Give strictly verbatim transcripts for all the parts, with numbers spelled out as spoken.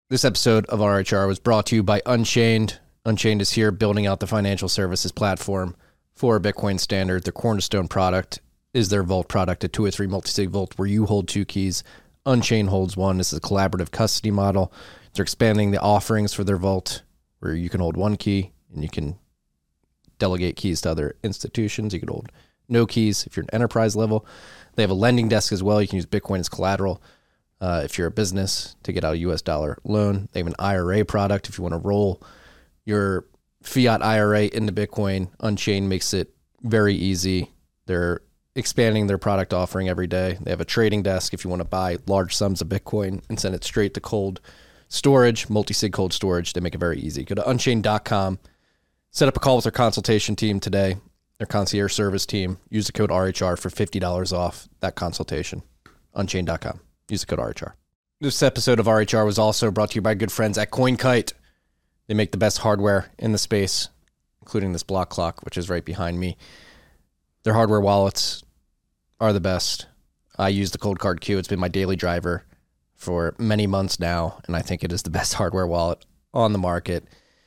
This episode of R H R was brought to you by Unchained. Unchained is here building out the financial services platform for Bitcoin Standard. Their cornerstone product is their Vault product, a two or three multi-sig vault where you hold two keys. Unchained holds one. This is a collaborative custody model. They're expanding the offerings for their vault where you can hold one key and you can delegate keys to other institutions. You can hold no keys if you're an enterprise level. They have a lending desk as well. You can use Bitcoin as collateral. Uh, if you're a business to get out a U S dollar loan. They have an I R A product. If you want to roll your fiat I R A into Bitcoin, Unchained makes it very easy. They're expanding their product offering every day. They have a trading desk if you want to buy large sums of Bitcoin and send it straight to cold storage, multi-sig cold storage. They make it very easy. Go to unchained dot com. Set up a call with their consultation team today, their concierge service team. Use the code R H R for fifty dollars off that consultation. unchained dot com. Use the code R H R. This episode of R H R was also brought to you by good friends at CoinKite. They make the best hardware in the space, including this block clock, which is right behind me. Their hardware wallets are the best. I use the Cold Card Q. It's been my daily driver for many months now, and I think it is the best hardware wallet on the market.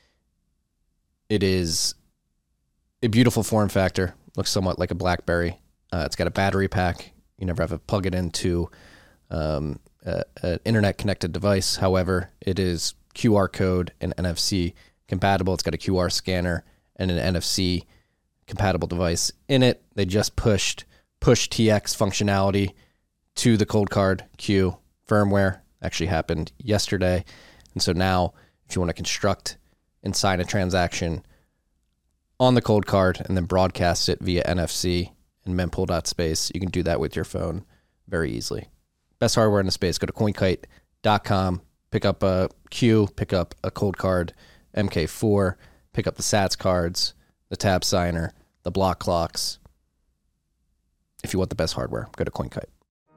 It is a beautiful form factor. Looks somewhat like a BlackBerry. Uh, it's got a battery pack. You never have to plug it into Um, uh, an internet-connected device. However, it is Q R code and N F C compatible. It's got a Q R scanner and an N F C compatible device in it. They just pushed push T X functionality to the Cold Card Q firmware. Actually happened yesterday. And so now, if you want to construct and sign a transaction on the Cold Card and then broadcast it via N F C and mempool.space, you can do that with your phone very easily. Best hardware in the space. Go to coin kite dot com, pick up a Q, pick up a Cold Card M K four, pick up the Sats cards, the tab signer, the block clocks. If you want the best hardware, go to CoinKite.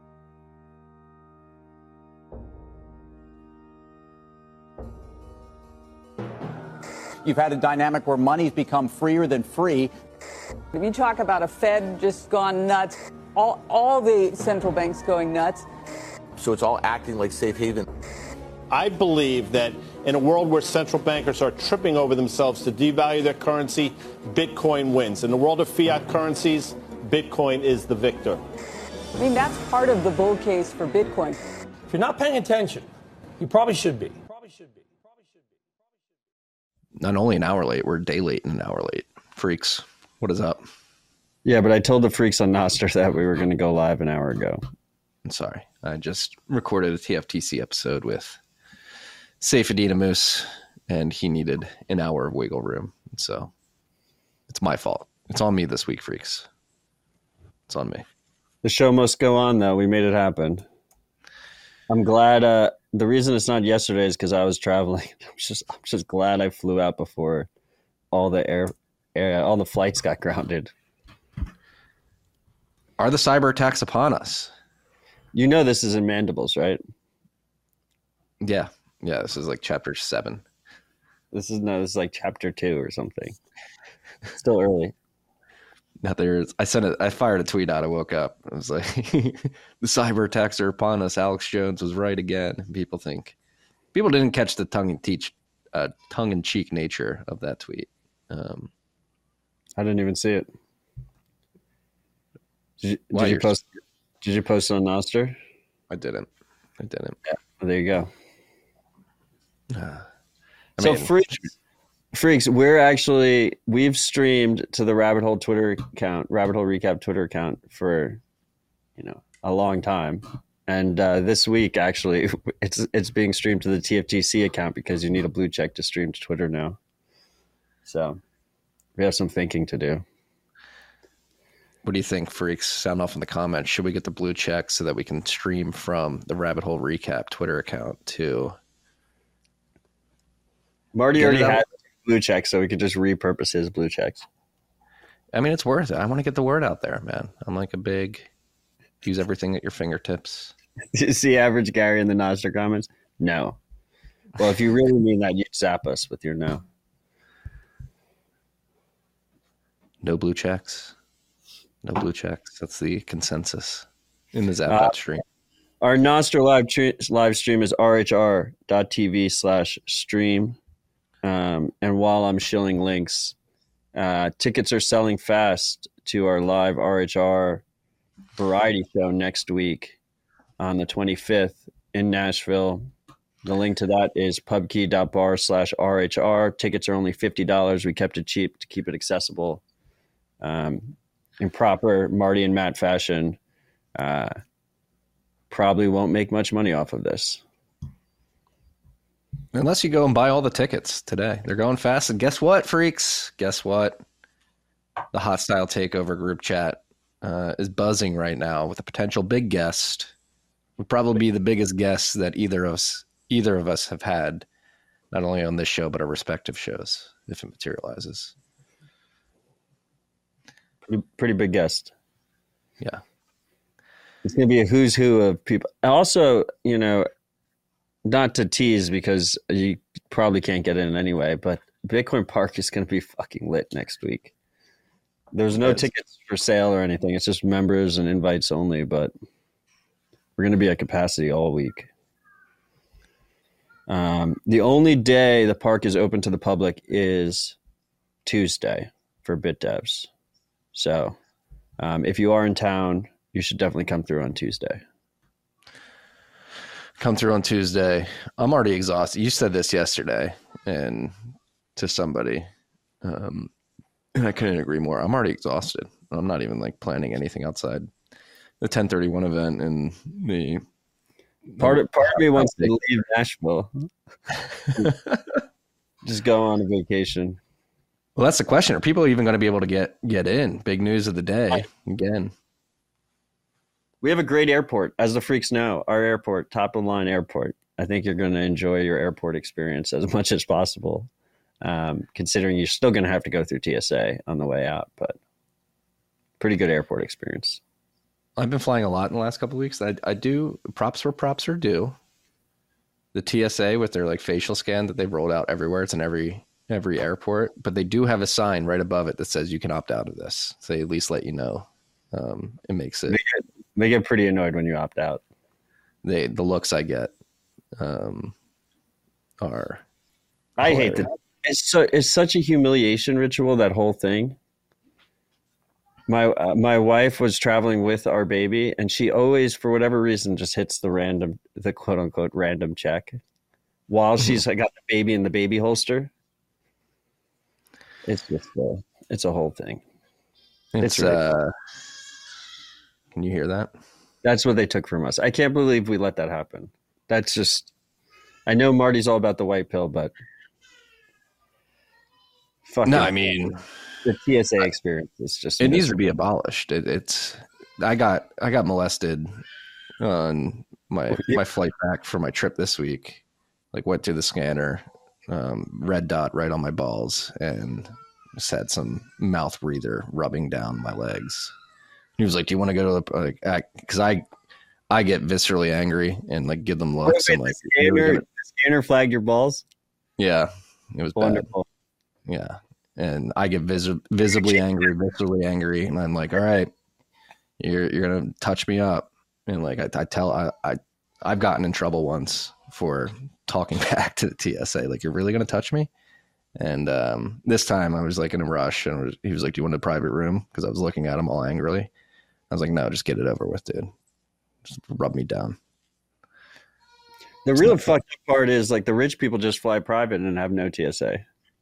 You've had a dynamic where money's become freer than free. If you talk about a Fed just gone nuts, all, all the central banks going nuts. So it's all acting like safe haven. I believe that in a world where central bankers are tripping over themselves to devalue their currency, Bitcoin wins. In the world of fiat currencies, Bitcoin is the victor. I mean, that's part of the bull case for Bitcoin. If you're not paying attention, you probably should be. Probably should be. Probably should be. Not only an hour late, we're a day late and an hour late. Freaks, what is up? Yeah, but I told the freaks on Nostr that we were going to go live an hour ago. I'm sorry. I just recorded a T F T C episode with Saifedean Ammous, and he needed an hour of wiggle room. So it's my fault. It's on me this week, freaks. It's on me. The show must go on, though. We made it happen. I'm glad. Uh, the reason it's not yesterday is because I was traveling. I'm just, I'm just glad I flew out before all the air, air, all the flights got grounded. Are the cyber attacks upon us? You know this is in Mandibles, right? Yeah. Yeah, this is like chapter seven. This is no, this is like chapter two or something. Still early. Now there's I sent it I fired a tweet out. I woke up. I was like the cyber attacks are upon us. Alex Jones was right again. People think people didn't catch the tongue and teach uh, tongue in cheek nature of that tweet. Um, I didn't even see it. Did you, Well, did you you're- post? Did you post it on Nostr? I didn't. I didn't. Yeah. Well, there you go. Uh, I So mean, freaks, freaks, we're actually we've streamed to the Rabbit Hole Twitter account, Rabbit Hole Recap Twitter account for you know a long time, and uh, this week actually it's it's being streamed to the T F T C account because you need a blue check to stream to Twitter now. So we have some thinking to do. What do you think, freaks? Sound off in the comments. Should we get the blue check so that we can stream from the Rabbit Hole Recap Twitter account to? Marty Get already it out. had blue checks, so we could just repurpose his blue checks. I mean, it's worth it. I want to get the word out there, man. I'm like a big use everything at your fingertips. Did you see average Gary in the Nostr comments? No. Well, if you really mean that, you'd zap us with your no. No blue checks. No blue checks. That's the consensus in the Zapbot Uh, stream. Our Nostr live, tre- live stream is rhr.tv slash stream. Um, and while I'm shilling links, uh, tickets are selling fast to our live R H R variety show next week on the twenty-fifth in Nashville. The link to that is pubkey.bar slash RHR. Tickets are only fifty dollars. We kept it cheap to keep it accessible. Um, in proper Marty and Matt fashion, uh, probably won't make much money off of this. Unless you go and buy all the tickets today. They're going fast. And guess what, freaks? Guess what? The Hostile Takeover group chat uh, is buzzing right now with a potential big guest. Would probably be the biggest guest that either of us either of us have had, not only on this show but our respective shows, if it materializes. Pretty, pretty big guest. Yeah. It's going to be a who's who of people. Also, you know, not to tease because you probably can't get in anyway, but Bitcoin Park is going to be fucking lit next week. There's no tickets for sale or anything. It's just members and invites only, but we're going to be at capacity all week. Um, the only day the park is open to the public is Tuesday for BitDevs. So um, if you are in town, you should definitely come through on Tuesday. Come through on Tuesday. I'm already exhausted. You said this yesterday and to somebody, um, and I couldn't agree more. I'm already exhausted. I'm not even like planning anything outside the ten thirty-one event and the part of part of me wants to leave Nashville. Just go on a vacation. Well, that's the question. Are people even going to be able to get get in? Big news of the day again. We have a great airport, as the freaks know. Our airport, top of the line airport. I think you're going to enjoy your airport experience as much as possible, um, considering you're still going to have to go through T S A on the way out. But pretty good airport experience. I've been flying a lot in the last couple of weeks. I, I do props where props are due. The T S A with their like facial scan that they've rolled out everywhere. It's in every every airport, but they do have a sign right above it that says you can opt out of this. So they at least let you know. Um, it makes it. They get, they get pretty annoyed when you opt out. They the looks I get um, are. I hate that. It's so it's such a humiliation ritual. That whole thing. My uh, my wife was traveling with our baby, and she always, for whatever reason, just hits the random, the quote unquote random check, while she's got the baby in the baby holster. It's just a, it's a whole thing. It's, it's uh. Can you hear that? That's what they took from us. I can't believe we let that happen. That's just. I know Marty's all about the white pill, but. Fucking, no, I mean. The T S A experience is just. It needs to be abolished. It, it's. I got I got molested on my my flight back from my trip this week. Like went to the scanner, um, red dot right on my balls, and just had some mouth breather rubbing down my legs. He was like, "Do you want to go to the like?" Because I I get viscerally angry and like give them looks. Wait, and like the scanner, gonna... the scanner flagged your balls. Yeah, it was wonderful. Bad. Yeah. And I get vis- visibly angry, visibly angry, and I'm like, "All right, you're you're gonna touch me up." And like I, I tell, I, I I've gotten in trouble once for talking back to the T S A, like, "You're really gonna touch me?" And um, this time I was like in a rush, and was, he was like, "Do you want a private room?" Because I was looking at him all angrily. I was like, "No, just get it over with, dude. Just rub me down." The it's real fucked up part is like the rich people just fly private and have no T S A.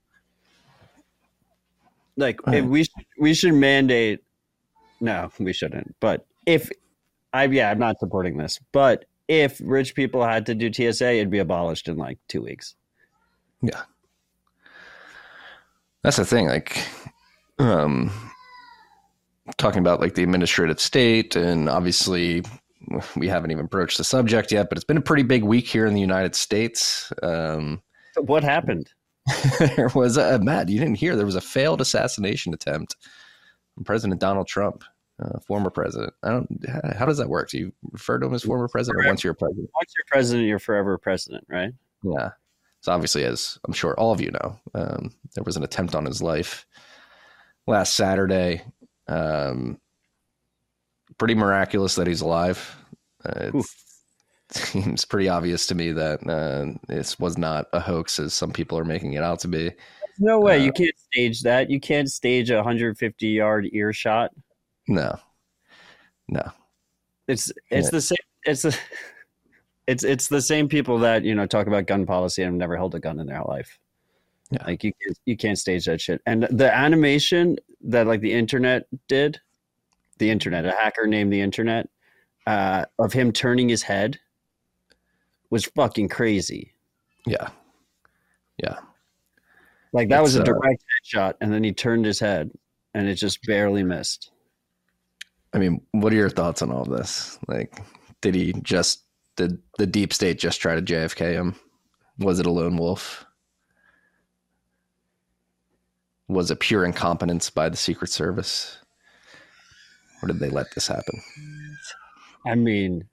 Like if we we should mandate. No, we shouldn't. But if I yeah, I'm not supporting this. But if rich people had to do T S A, it'd be abolished in like two weeks. Yeah, that's the thing. Like, um, talking about like the administrative state, and obviously we haven't even broached the subject yet. But it's been a pretty big week here in the United States. Um, what happened? There was a Matt. You didn't hear there was a failed assassination attempt on President Donald Trump, uh, former president. I don't. How does that work? Do you refer to him as former president, or once you're president? Once you're president, you're forever president, right? Yeah. So obviously, as I'm sure all of you know, um, there was an attempt on his life last Saturday. Um, pretty miraculous that he's alive. Uh, it's, seems pretty obvious to me that uh, this was not a hoax as some people are making it out to be. No way. Uh, You can't stage that. You can't stage a one hundred fifty yard earshot. No, no. It's it's Yeah. the same. It's the it's it's the same people that, you know, talk about gun policy and have never held a gun in their life. Yeah. Like you can't, you can't stage that shit. And the animation that like the internet did, the internet, a hacker named the internet, uh, of him turning his head was fucking crazy. Yeah. Yeah. Like that It's, was a uh, direct headshot, and then he turned his head, and it just barely missed. I mean, what are your thoughts on all this? Like, did he just, did the deep state just try to J F K him? Was it a lone wolf? Was it pure incompetence by the Secret Service? Or did they let this happen? I mean,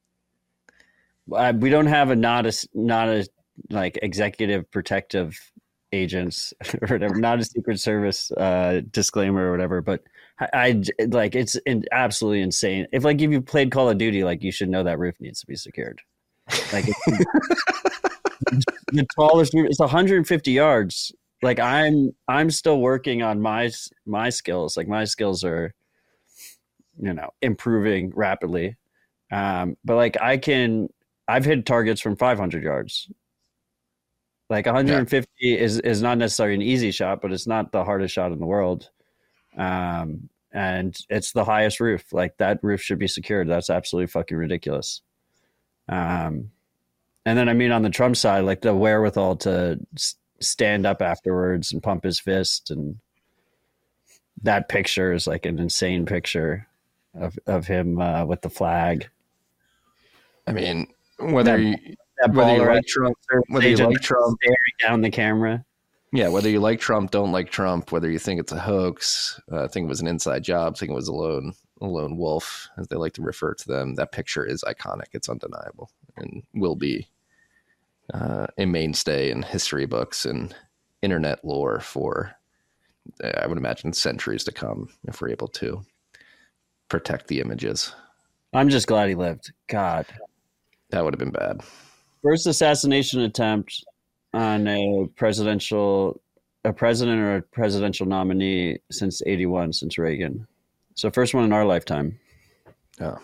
I, we don't have a not a not a like executive protective agents or whatever, not a Secret Service uh, disclaimer or whatever. But I, I like it's in, absolutely insane. If like if you played Call of Duty, like you should know that roof needs to be secured. Like it's, the tallest roof, it's one hundred fifty yards. Like I'm I'm still working on my my skills. Like my skills are, you know, improving rapidly. Um, but like I can, I've hit targets from five hundred yards. Like one hundred fifty yeah. is, is not necessarily an easy shot, but it's not the hardest shot in the world. Um, and it's the highest roof. Like that roof should be secured. That's absolutely fucking ridiculous. Um, and then I mean, on the Trump side, like the wherewithal to s- stand up afterwards and pump his fist, and that picture is like an insane picture of of him uh, with the flag. I mean, whether that, you that whether you baller like Trump, whether you like Trump, staring down the camera. Yeah, whether you like Trump, don't like Trump, whether you think it's a hoax, uh, think it was an inside job, think it was a lone a lone wolf, as they like to refer to them. That picture is iconic. It's undeniable, and will be uh, a mainstay in history books and internet lore for, I would imagine, centuries to come, if we're able to protect the images. I'm just glad he lived. God, that would have been bad. First assassination attempt on a presidential, a president or a presidential nominee since eighty-one, since Reagan. So first one in our lifetime. Yeah.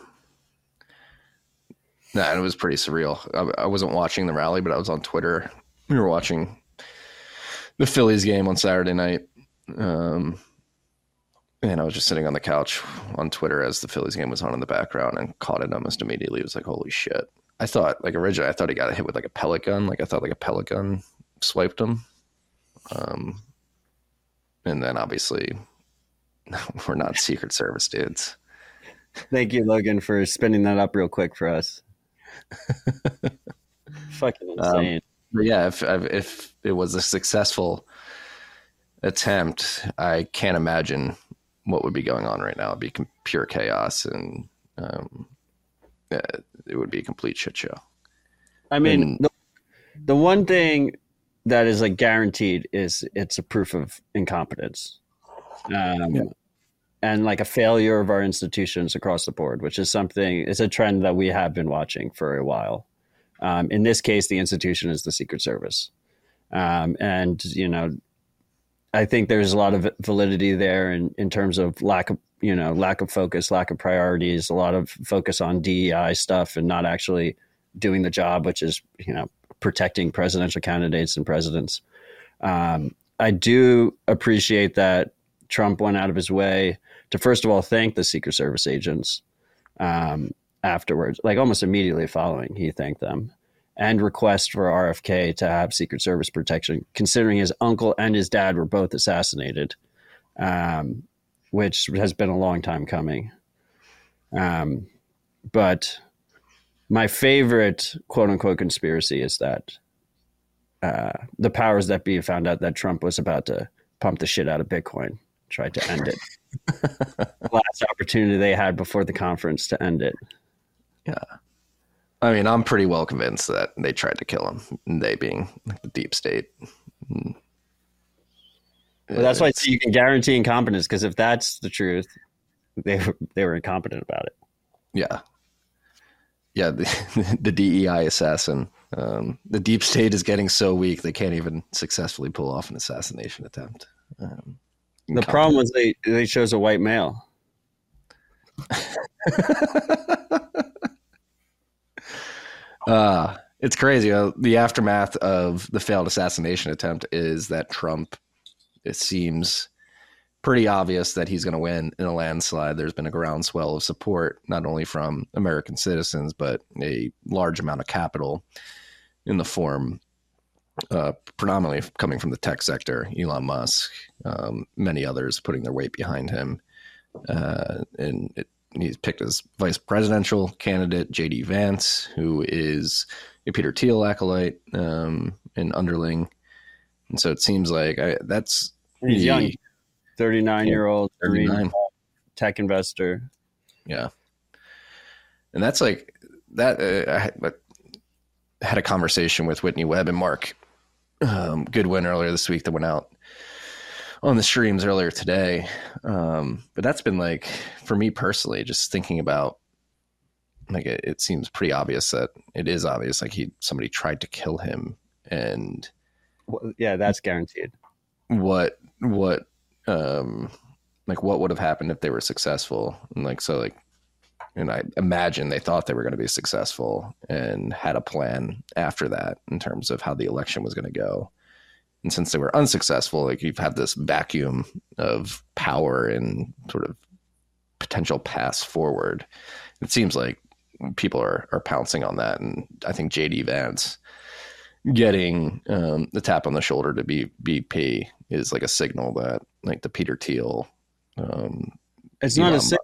Nah, and it was pretty surreal. I, I wasn't watching the rally, but I was on Twitter. We were watching the Phillies game on Saturday night. Um, and I was just sitting on the couch on Twitter as the Phillies game was on in the background, and caught it almost immediately. It was like, holy shit. I thought, like, originally, I thought he got hit with like a pellet gun. Like, I thought like a pellet gun swiped him. Um, and then obviously, we're not Secret Service dudes. Thank you, Logan, for spinning that up real quick for us. Fucking insane. Um, but yeah, if if it was a successful attempt, I can't imagine what would be going on right now. It'd be pure chaos, and um, it would be a complete shit show. I mean, and, the, the one thing that is like guaranteed is it's a proof of incompetence. Um, yeah. And like a failure of our institutions across the board, which is something, it's a trend that we have been watching for a while. Um, in this case, the institution is the Secret Service. Um, and, you know, I think there's a lot of validity there in, in terms of lack of, you know, lack of focus, lack of priorities, a lot of focus on D E I stuff and not actually doing the job, which is, you know, protecting presidential candidates and presidents. Um, I do appreciate that Trump went out of his way to, first of all, thank the Secret Service agents um, afterwards, like almost immediately following, he thanked them, and request for R F K to have Secret Service protection, considering his uncle and his dad were both assassinated, um, which has been a long time coming. Um, but my favorite quote unquote conspiracy is that uh, the powers that be found out that Trump was about to pump the shit out of Bitcoin, tried to end it. Last opportunity they had before the conference to end it. Yeah. I mean, I'm pretty well convinced that they tried to kill him, they being like the deep state. Well, that's why you can guarantee incompetence, because if that's the truth, they were, they were incompetent about it. Yeah. yeah, the, the D E I assassin. Um, the deep state is getting so weak they can't even successfully pull off an assassination attempt. Um, the problem was they they chose a white male. uh, it's crazy. Uh, the aftermath of the failed assassination attempt is that Trump, it seems pretty obvious that he's going to win in a landslide. There's been a groundswell of support, not only from American citizens, but a large amount of capital in the form, uh, predominantly coming from the tech sector, Elon Musk, um, many others putting their weight behind him. Uh, and it, he's picked as vice presidential candidate J D Vance, who is a Peter Thiel acolyte, um, an underling. And so it seems like I, that's he's the, young. thirty-nine year old thirty-nine tech investor. Yeah. And that's like that. Uh, I, had, I had a conversation with Whitney Webb and Mark um, Goodwin earlier this week that went out on the streams earlier today. Um, but that's been like, for me personally, just thinking about like, it, it seems pretty obvious that it is obvious. Like he, somebody tried to kill him, and well, yeah, that's guaranteed. What, what, um like what would have happened if they were successful, and like so like and I imagine they thought they were going to be successful and had a plan after that in terms of how the election was going to go. And since they were unsuccessful, like you've had this vacuum of power and sort of potential paths forward. It seems like people are are pouncing on that, and I think J D Vance getting um, the tap on the shoulder to be V P is like a signal that like the Peter Thiel. Um, it's not a signal.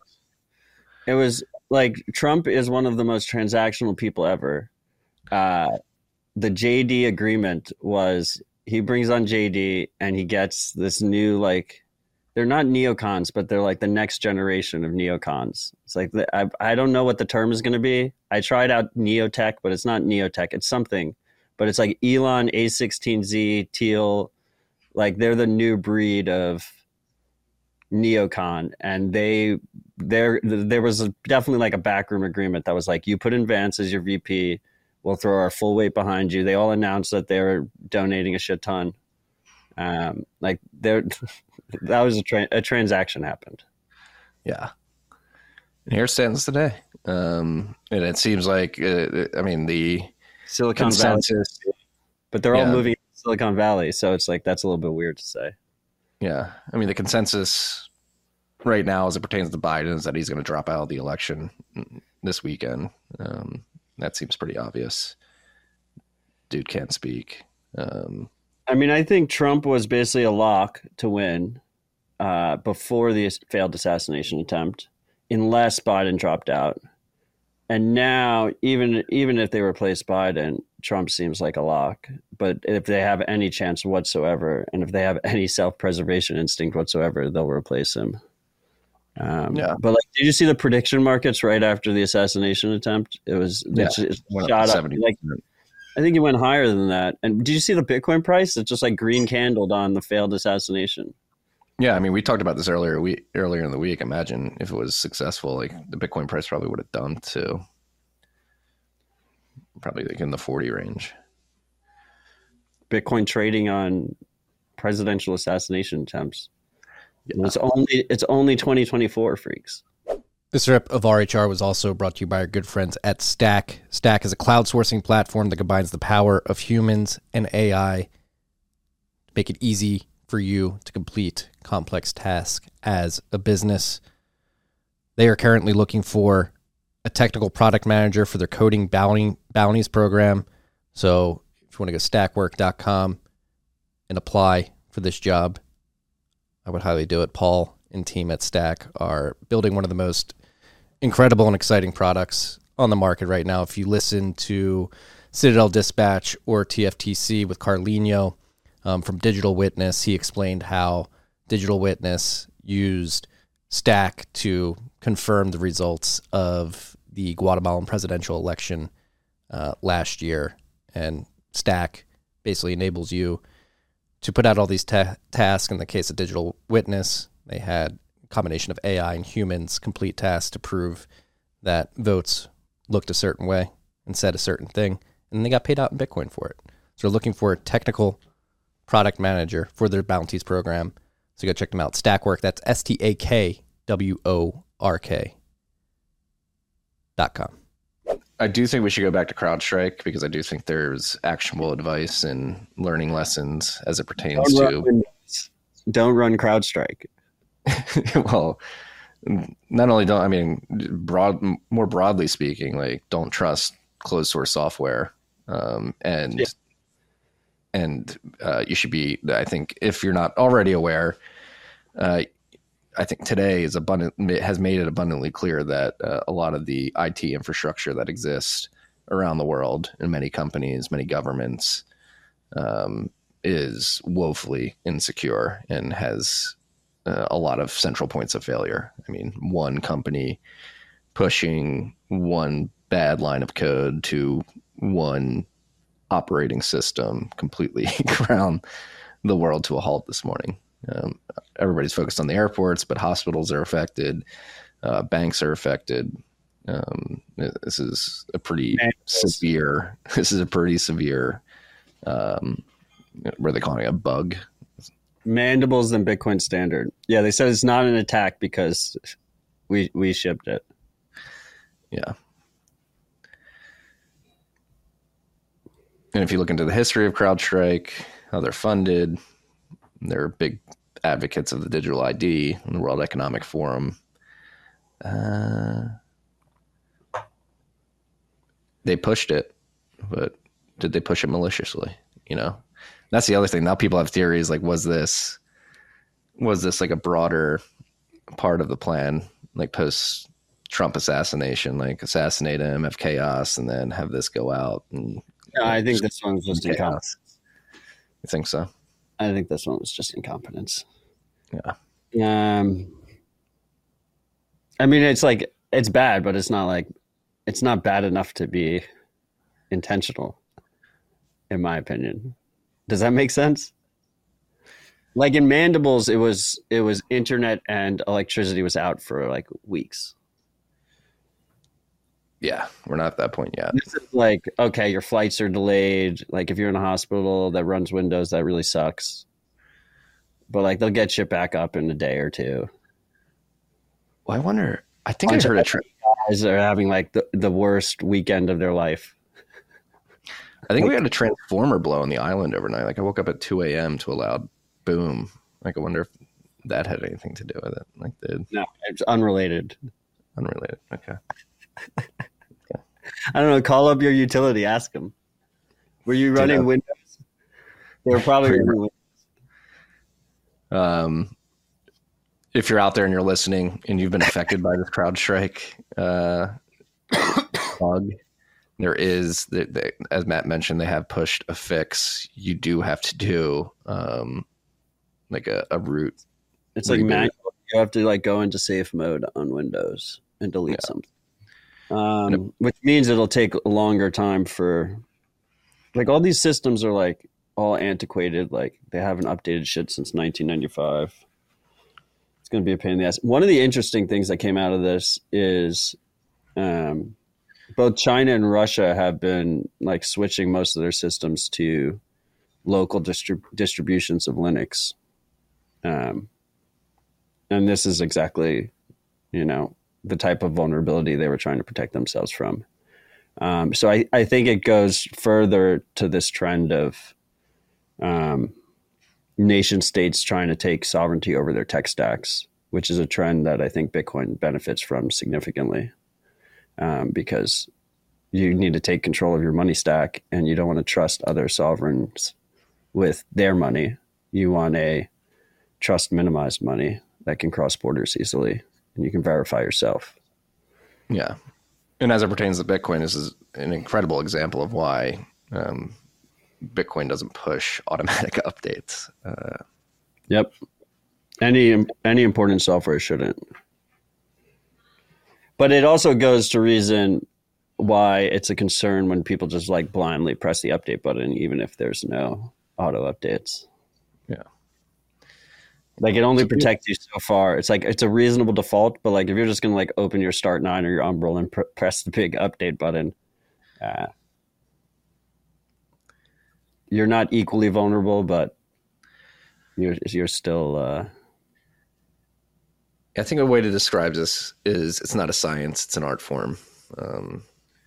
It was like Trump is one of the most transactional people ever. Uh, the J D agreement was he brings on J D and he gets this new, like, they're not neocons, but they're like the next generation of neocons. It's like, the, I, I don't know what the term is going to be. I tried out neotech, but it's not neotech. It's something, but it's like Elon, A sixteen Z, Thiel, like they're the new breed of neocon. And they, there, there was a, definitely like a backroom agreement that was like, you put in Vance as your V P, we'll throw our full weight behind you. They all announced that they were donating a shit ton. Um, like there, that was a, tra- a transaction happened. Yeah. And here it stands today. Um, and it seems like, uh, I mean, the Silicon consensus, Valley, but they're all yeah. moving to Silicon Valley. So it's like, that's a little bit weird to say. Yeah. I mean, the consensus right now as it pertains to Biden is that he's going to drop out of the election this weekend. Um, that seems pretty obvious. Dude can't speak. Um, I mean, I think Trump was basically a lock to win uh, before the failed assassination attempt, unless Biden dropped out. And now, even even if they replace Biden, Trump seems like a lock. But if they have any chance whatsoever, and if they have any self-preservation instinct whatsoever, they'll replace him. Um, yeah. But like, did you see the prediction markets right after the assassination attempt? It was yeah. it, it shot up. Like, I think it went higher than that. And did you see the Bitcoin price? It's just like green candled on the failed assassination. Yeah, I mean, we talked about this earlier. We earlier in the week. Imagine if it was successful, like the Bitcoin price probably would have dumped to probably like in the forty range. Bitcoin trading on presidential assassination attempts. Yeah. It's only it's only twenty twenty-four, freaks. This rip of R H R was also brought to you by our good friends at Stack. Stack is a cloud sourcing platform that combines the power of humans and A I to make it easy for you to complete complex tasks as a business. They are currently looking for a technical product manager for their coding bounty, bounties program. So if you want to go stack work dot com and apply for this job, I would highly do it. Paul and team at Stack are building one of the most incredible and exciting products on the market right now. If you listen to Citadel Dispatch or T F T C with Carlino um, from Digital Witness, he explained how Digital Witness used Stack to confirm the results of the Guatemalan presidential election uh, last year. And Stack basically enables you to put out all these ta- tasks. In the case of Digital Witness, they had a combination of A I and humans complete tasks to prove that votes looked a certain way and said a certain thing, and they got paid out in Bitcoin for it. So they're looking for a technical product manager for their bounties program. So you go check them out. Stackwork, that's S T A K W O R K dot com. I do think we should go back to CrowdStrike because I do think there's actionable advice and learning lessons as it pertains don't to... Run, don't run CrowdStrike. Well, not only don't, I mean, broad, more broadly speaking, like don't trust closed source software. Um, and yeah. and uh, you should be, I think, if you're not already aware, uh, I think today is abundant has made it abundantly clear that uh, a lot of the I T infrastructure that exists around the world in many companies, many governments, um, is woefully insecure and has uh, a lot of central points of failure. I mean, one company pushing one bad line of code to one operating system completely ground the world to a halt this morning. Um, everybody's focused on the airports, but hospitals are affected. Uh, banks are affected. Um, this is a pretty severe, this is a pretty severe, um, what are they calling it? A bug? Mandibles and Bitcoin Standard. Yeah, they said it's not an attack because we we shipped it. Yeah. And if you look into the history of CrowdStrike, how they're funded, they're big advocates of the digital I D in the World Economic Forum. Uh, they pushed it, but did they push it maliciously? You know, that's the other thing. Now people have theories like, was this, was this like a broader part of the plan, like post Trump assassination, like assassinate him, have chaos, and then have this go out? And no, I think this one's just incompetence. You think so? I think this one was just incompetence. Yeah. Um. I mean, it's like it's bad, but it's not like it's not bad enough to be intentional, in my opinion. Does that make sense? Like in Mandibles, it was it was internet and electricity was out for like weeks. Yeah, we're not at that point yet. This is like, okay, your flights are delayed. Like if you're in a hospital that runs Windows, that really sucks. But like they'll get shit back up in a day or two. Well, I wonder. I think I heard a trend. Guys are having like the, the worst weekend of their life. I think we had a transformer blow on the island overnight. Like I woke up at two a.m. to a loud boom. Like I wonder if that had anything to do with it. Like did no, it's unrelated. Unrelated. Okay. Okay. I don't know. Call up your utility. Ask them. Were you running you know, Windows? They were probably running Windows. Um, if you're out there and you're listening and you've been affected by this CrowdStrike uh, bug, there is, the, the, as Matt mentioned, they have pushed a fix. You do have to do um, like a, a root. It's like manual. You have to like go into safe mode on Windows and delete yeah. something. Um, it, which means it'll take a longer time for, like, all these systems are like all antiquated. Like they haven't updated shit since nineteen ninety-five. It's going to be a pain in the ass. One of the interesting things that came out of this is, um, both China and Russia have been like switching most of their systems to local distrib- distributions of Linux. Um, and this is exactly, you know, the type of vulnerability they were trying to protect themselves from. Um, so I, I think it goes further to this trend of um, nation states trying to take sovereignty over their tech stacks, which is a trend that I think Bitcoin benefits from significantly, um, because you need to take control of your money stack and you don't want to trust other sovereigns with their money. You want a trust minimized money that can cross borders easily. And you can verify yourself. Yeah. And as it pertains to Bitcoin, this is an incredible example of why um, Bitcoin doesn't push automatic updates. Uh, yep. Any any important software shouldn't. But it also goes to reason why it's a concern when people just like blindly press the update button, even if there's no auto updates. Yeah. Like it only protects you so far. It's like it's a reasonable default, but like if you're just gonna like open your Start nine or your Umbrel and pr- press the big update button, uh, you're not equally vulnerable, but you're you're still. Uh... I think a way to describe this is it's not a science; it's an art form. Um,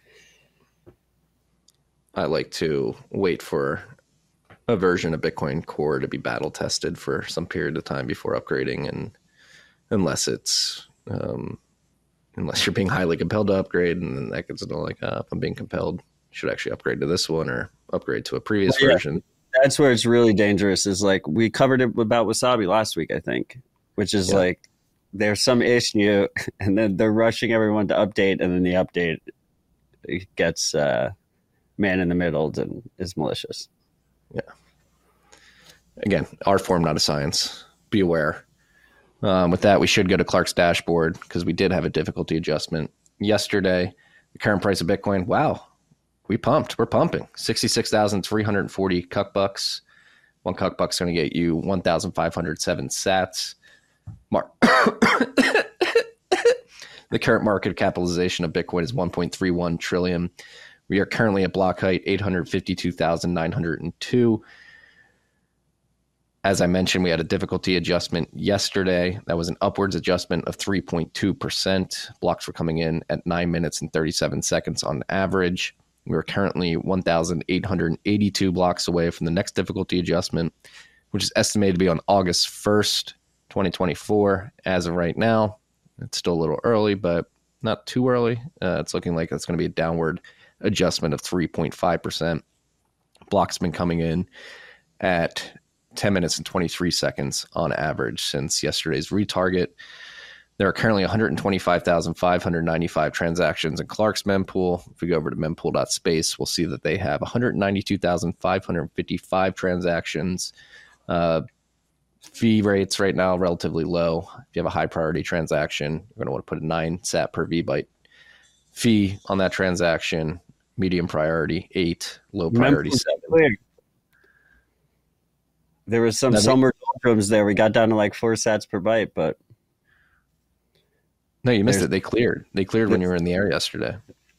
I like to wait for a version of Bitcoin Core to be battle tested for some period of time before upgrading, and unless it's um, unless you're being highly compelled to upgrade, and then that gets to like, uh, if I'm being compelled, you should actually upgrade to this one or upgrade to a previous well, yeah. version. That's where it's really dangerous. Is like we covered it about Wasabi last week, I think, which is yeah. like there's some issue, and then they're rushing everyone to update, and then the update gets uh, man in the middle and is malicious. Yeah. Again, art form, not a science. Be aware. Um, with that, we should go to Clark's dashboard because we did have a difficulty adjustment yesterday. The current price of Bitcoin, wow, we pumped. We're pumping. sixty-six thousand three hundred forty cuck bucks. One cuck buck's going to get you one thousand five hundred seven sats. Mar- the current market capitalization of Bitcoin is one point three one trillion. We are currently at block height eight hundred fifty-two thousand nine hundred two. As I mentioned, we had a difficulty adjustment yesterday. That was an upwards adjustment of three point two percent. Blocks were coming in at nine minutes and thirty-seven seconds on average. We are currently one thousand eight hundred eighty-two blocks away from the next difficulty adjustment, which is estimated to be on August first, twenty twenty-four. As of right now, it's still a little early, but not too early. Uh, it's looking like it's going to be a downward adjustment of three point five percent. Blocks been coming in at ten minutes and twenty-three seconds on average since yesterday's retarget. There are currently one hundred twenty-five thousand five hundred ninety-five transactions in Clark's mempool. If we go over to mempool dot space, we'll see that they have one hundred ninety-two thousand five hundred fifty-five transactions. Uh, fee rates right now relatively low. If you have a high priority transaction, you're going to want to put a nine sat per V byte fee on that transaction. Medium priority, eight. Low priority, mempool seven. There was some Nothing. summer doldrums there. We got down to like four sats per byte, but no, you missed it. They cleared. They cleared when you were in the air yesterday.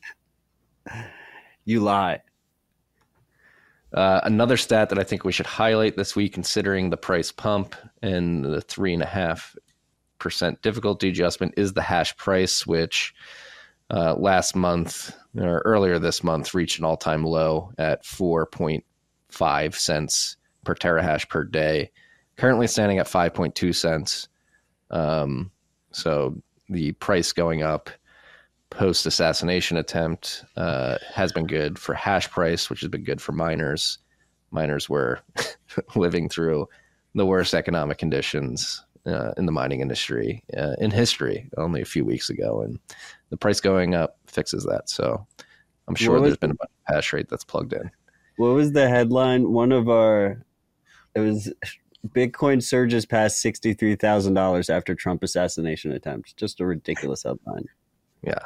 You lie. Uh, another stat that I think we should highlight this week, considering the price pump and the three and a half percent difficulty adjustment, is the hash price, which uh, last month or earlier this month reached an all-time low at four point five cents per terahash per day, currently standing at five point two cents. Um, so the price going up post assassination attempt uh, has been good for hash price, which has been good for miners. Miners were living through the worst economic conditions uh, in the mining industry uh, in history only a few weeks ago, and the price going up fixes that. So I'm sure there's been a bunch of hash rate that's plugged in. What was the headline? One of our It was Bitcoin surges past sixty-three thousand dollars after Trump assassination attempt. Just a ridiculous headline. Yeah.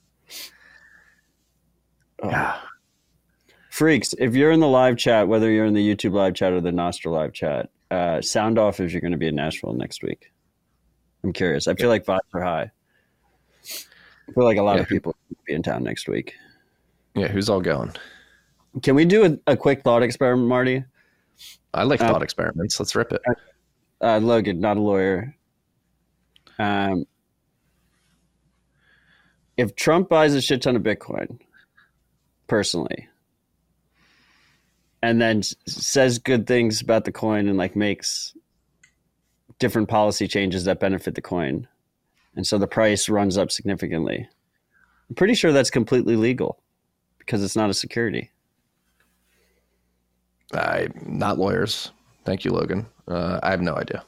Oh. Yeah. Freaks, if you're in the live chat, whether you're in the YouTube live chat or the Nostr live chat, uh, sound off if you're going to be in Nashville next week. I'm curious. I feel like vibes are high. I feel like a lot yeah. of people will be in town next week. Yeah, who's all going? Can we do a, a quick thought experiment, Marty? I like thought um, experiments. Let's rip it. Uh, Logan, not a lawyer. Um, if Trump buys a shit ton of Bitcoin, personally, and then s- says good things about the coin and like makes different policy changes that benefit the coin, and so the price runs up significantly, I'm pretty sure that's completely legal because it's not a security. I not lawyers. Thank you, Logan. Uh, I have no idea.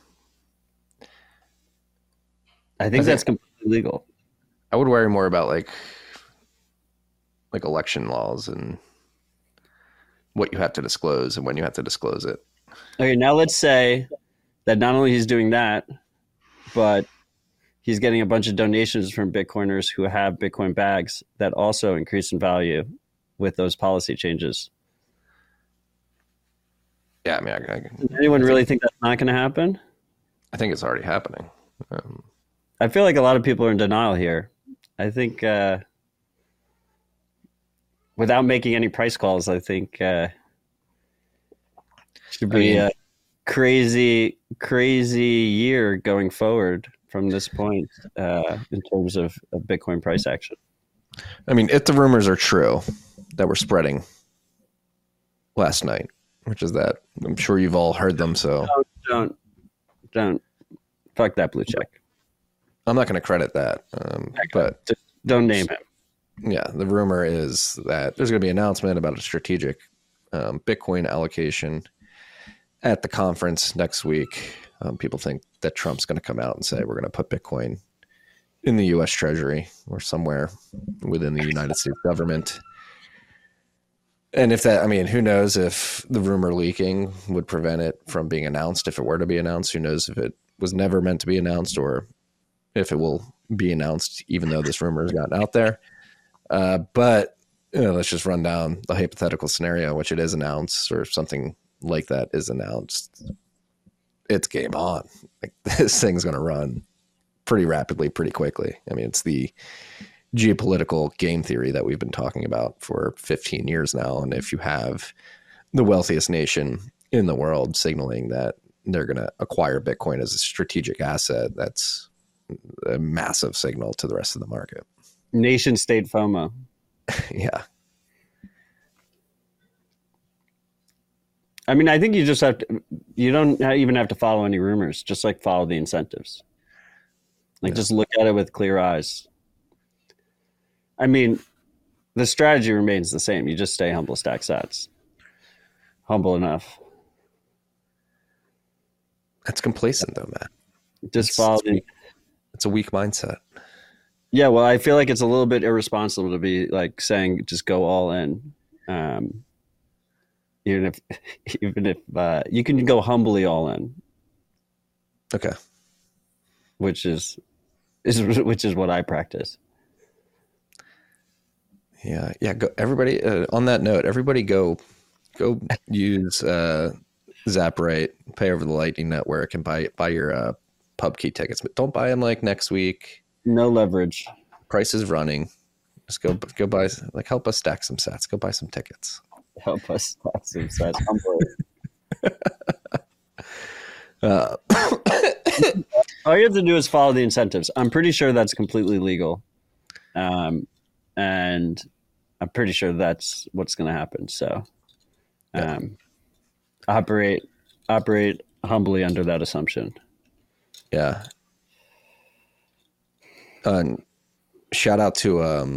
I think I that's think completely legal. I would worry more about like like election laws and what you have to disclose and when you have to disclose it. Okay, now let's say that not only he's doing that, but he's getting a bunch of donations from Bitcoiners who have Bitcoin bags that also increase in value with those policy changes. Yeah, I mean, I, I, Does anyone I really think, think that's not going to happen? I think it's already happening. Um, I feel like a lot of people are in denial here. I think uh, without making any price calls, I think uh, should be I mean, a crazy, crazy year going forward from this point uh, in terms of, of Bitcoin price action. I mean, if the rumors are true that were spreading last night, which is that I'm sure you've all heard them. So don't, don't, don't fuck that blue check. I'm not going to credit that, um, but Just don't name him. Yeah, the rumor is that there's going to be an announcement about a strategic um, Bitcoin allocation at the conference next week. Um, people think that Trump's going to come out and say we're going to put Bitcoin in the U S Treasury or somewhere within the United States government. And if that, I mean, who knows if the rumor leaking would prevent it from being announced if it were to be announced? Who knows if it was never meant to be announced or if it will be announced, even though this rumor has gotten out there. Uh, but you know, let's just run down the hypothetical scenario, which it is announced or something like that is announced. It's game on. Like, this thing's going to run pretty rapidly, pretty quickly. I mean, it's the geopolitical game theory that we've been talking about for fifteen years now. And if you have the wealthiest nation in the world signaling that they're going to acquire Bitcoin as a strategic asset, that's a massive signal to the rest of the market. Nation state FOMO. Yeah. I mean, I think you just have to, you don't even have to follow any rumors, just like follow the incentives. Like yeah. Just look at it with clear eyes. I mean, the strategy remains the same. You just stay humble, stack sats. Humble enough. That's complacent though, Matt. Just it's, follow. It's, it's a weak mindset. Yeah, well, I feel like it's a little bit irresponsible to be like saying just go all in. Um, even if, even if uh, you can go humbly all in. Okay. Which is, is which is what I practice. Yeah, yeah. Go everybody. Uh, on that note, everybody go, go use uh, Zaprite, pay over the Lightning Network, and buy buy your uh, pub key tickets. But don't buy them like next week. No leverage. Price is running. Just go go buy, like, help us stack some sats. Go buy some tickets. Help us stack some sats. uh, All you have to do is follow the incentives. I'm pretty sure that's completely legal. Um, and I'm pretty sure that's what's going to happen. So um, yeah. operate, operate humbly under that assumption. Yeah. Uh, shout out to um,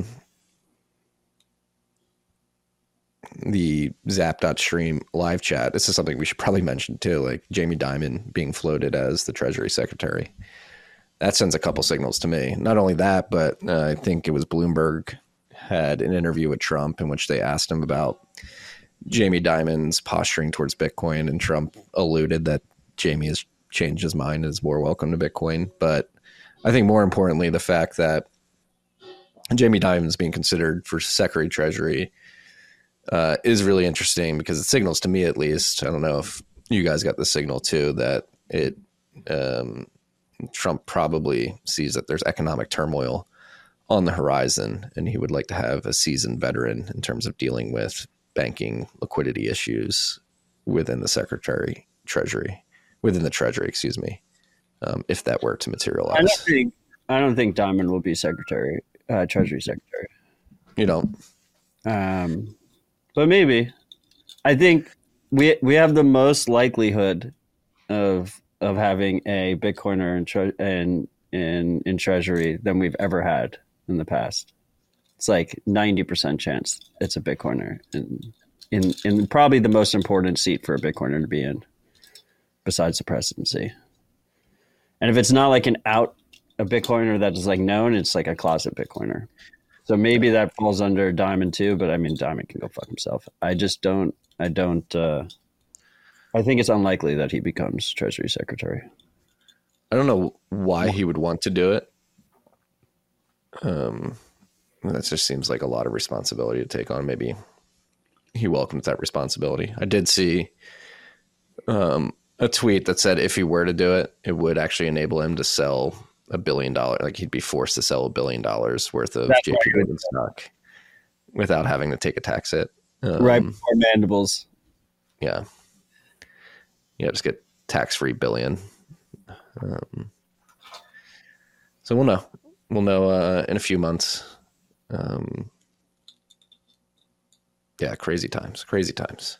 the Zap.stream live chat. This is something we should probably mention too, like Jamie Dimon being floated as the Treasury Secretary. That sends a couple signals to me. Not only that, but uh, I think it was Bloomberg had an interview with Trump in which they asked him about Jamie Dimon's posturing towards Bitcoin, and Trump alluded that Jamie has changed his mind and is more welcome to Bitcoin. But I think more importantly, the fact that Jamie Dimon is being considered for Secretary of Treasury uh, is really interesting because it signals to me, at least, I don't know if you guys got the signal too, that it um, Trump probably sees that there's economic turmoil on the horizon, and he would like to have a seasoned veteran in terms of dealing with banking liquidity issues within the Secretary Treasury, within the Treasury, excuse me. Um, if that were to materialize. I don't think, I don't think Dimon will be secretary, uh, Treasury Secretary. You don't? Um, but maybe. I think we we have the most likelihood of of having a Bitcoiner in, tre- in in in Treasury than we've ever had in the past. It's like ninety percent chance it's a Bitcoiner in, in in probably the most important seat for a Bitcoiner to be in, besides the presidency. And if it's not like an out a Bitcoiner that is like known, it's like a closet Bitcoiner. So maybe that falls under Dimon too, but I mean, Dimon can go fuck himself. I just don't, I don't, uh, I think it's unlikely that he becomes Treasury Secretary. I don't know why he would want to do it. Um, that just seems like a lot of responsibility to take on. Maybe he welcomes that responsibility. I did see, um, a tweet that said if he were to do it, it would actually enable him to sell a billion dollars. Like he'd be forced to sell a billion dollars worth of That's J P Morgan stock without having to take a tax hit. Um, right before mandibles. Yeah. Yeah, just get tax-free billion. Um, so we'll know. We'll know uh, in a few months. Um, yeah, crazy times. Crazy times.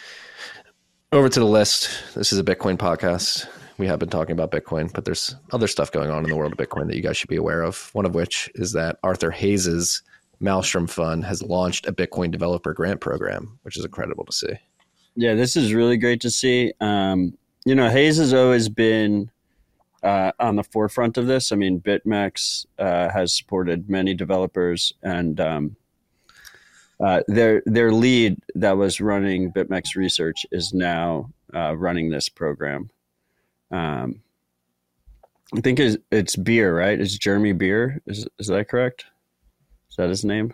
Over to the list. This is a Bitcoin podcast. We have been talking about Bitcoin, but there's other stuff going on in the world of Bitcoin that you guys should be aware of. One of which is that Arthur Hayes' Maelstrom Fund has launched a Bitcoin developer grant program, which is incredible to see. Yeah, this is really great to see. Um, you know, Hayes has always been uh, on the forefront of this. I mean, BitMEX uh, has supported many developers, and um, uh, their their lead that was running BitMEX research is now uh, running this program. Um, I think it's, it's Beer, right? It's Jeremy Beer. Is is that correct? Is that his name?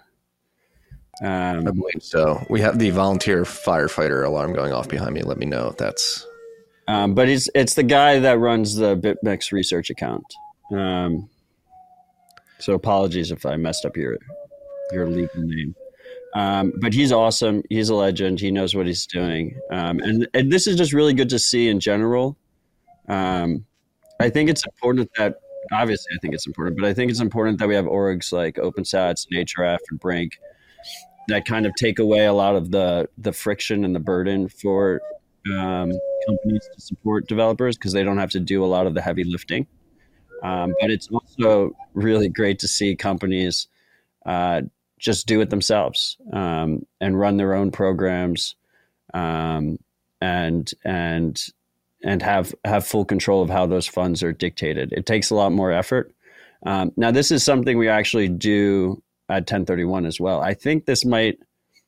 Um, I believe so. We have the volunteer firefighter alarm going off behind me. Let me know if that's. Um, but it's it's the guy that runs the BitMEX research account. Um, so apologies if I messed up your your legal name. Um, but he's awesome. He's a legend. He knows what he's doing. Um, and, and this is just really good to see in general. Um, I think it's important that, obviously I think it's important, but I think it's important that we have orgs like OpenSats and H R F and Brink that kind of take away a lot of the, the friction and the burden for um, companies to support developers because they don't have to do a lot of the heavy lifting. Um, but it's also really great to see companies uh, just do it themselves um, and run their own programs um, and and and have have full control of how those funds are dictated. It takes a lot more effort. Um, now, this is something we actually do at ten thirty-one as well. I think this might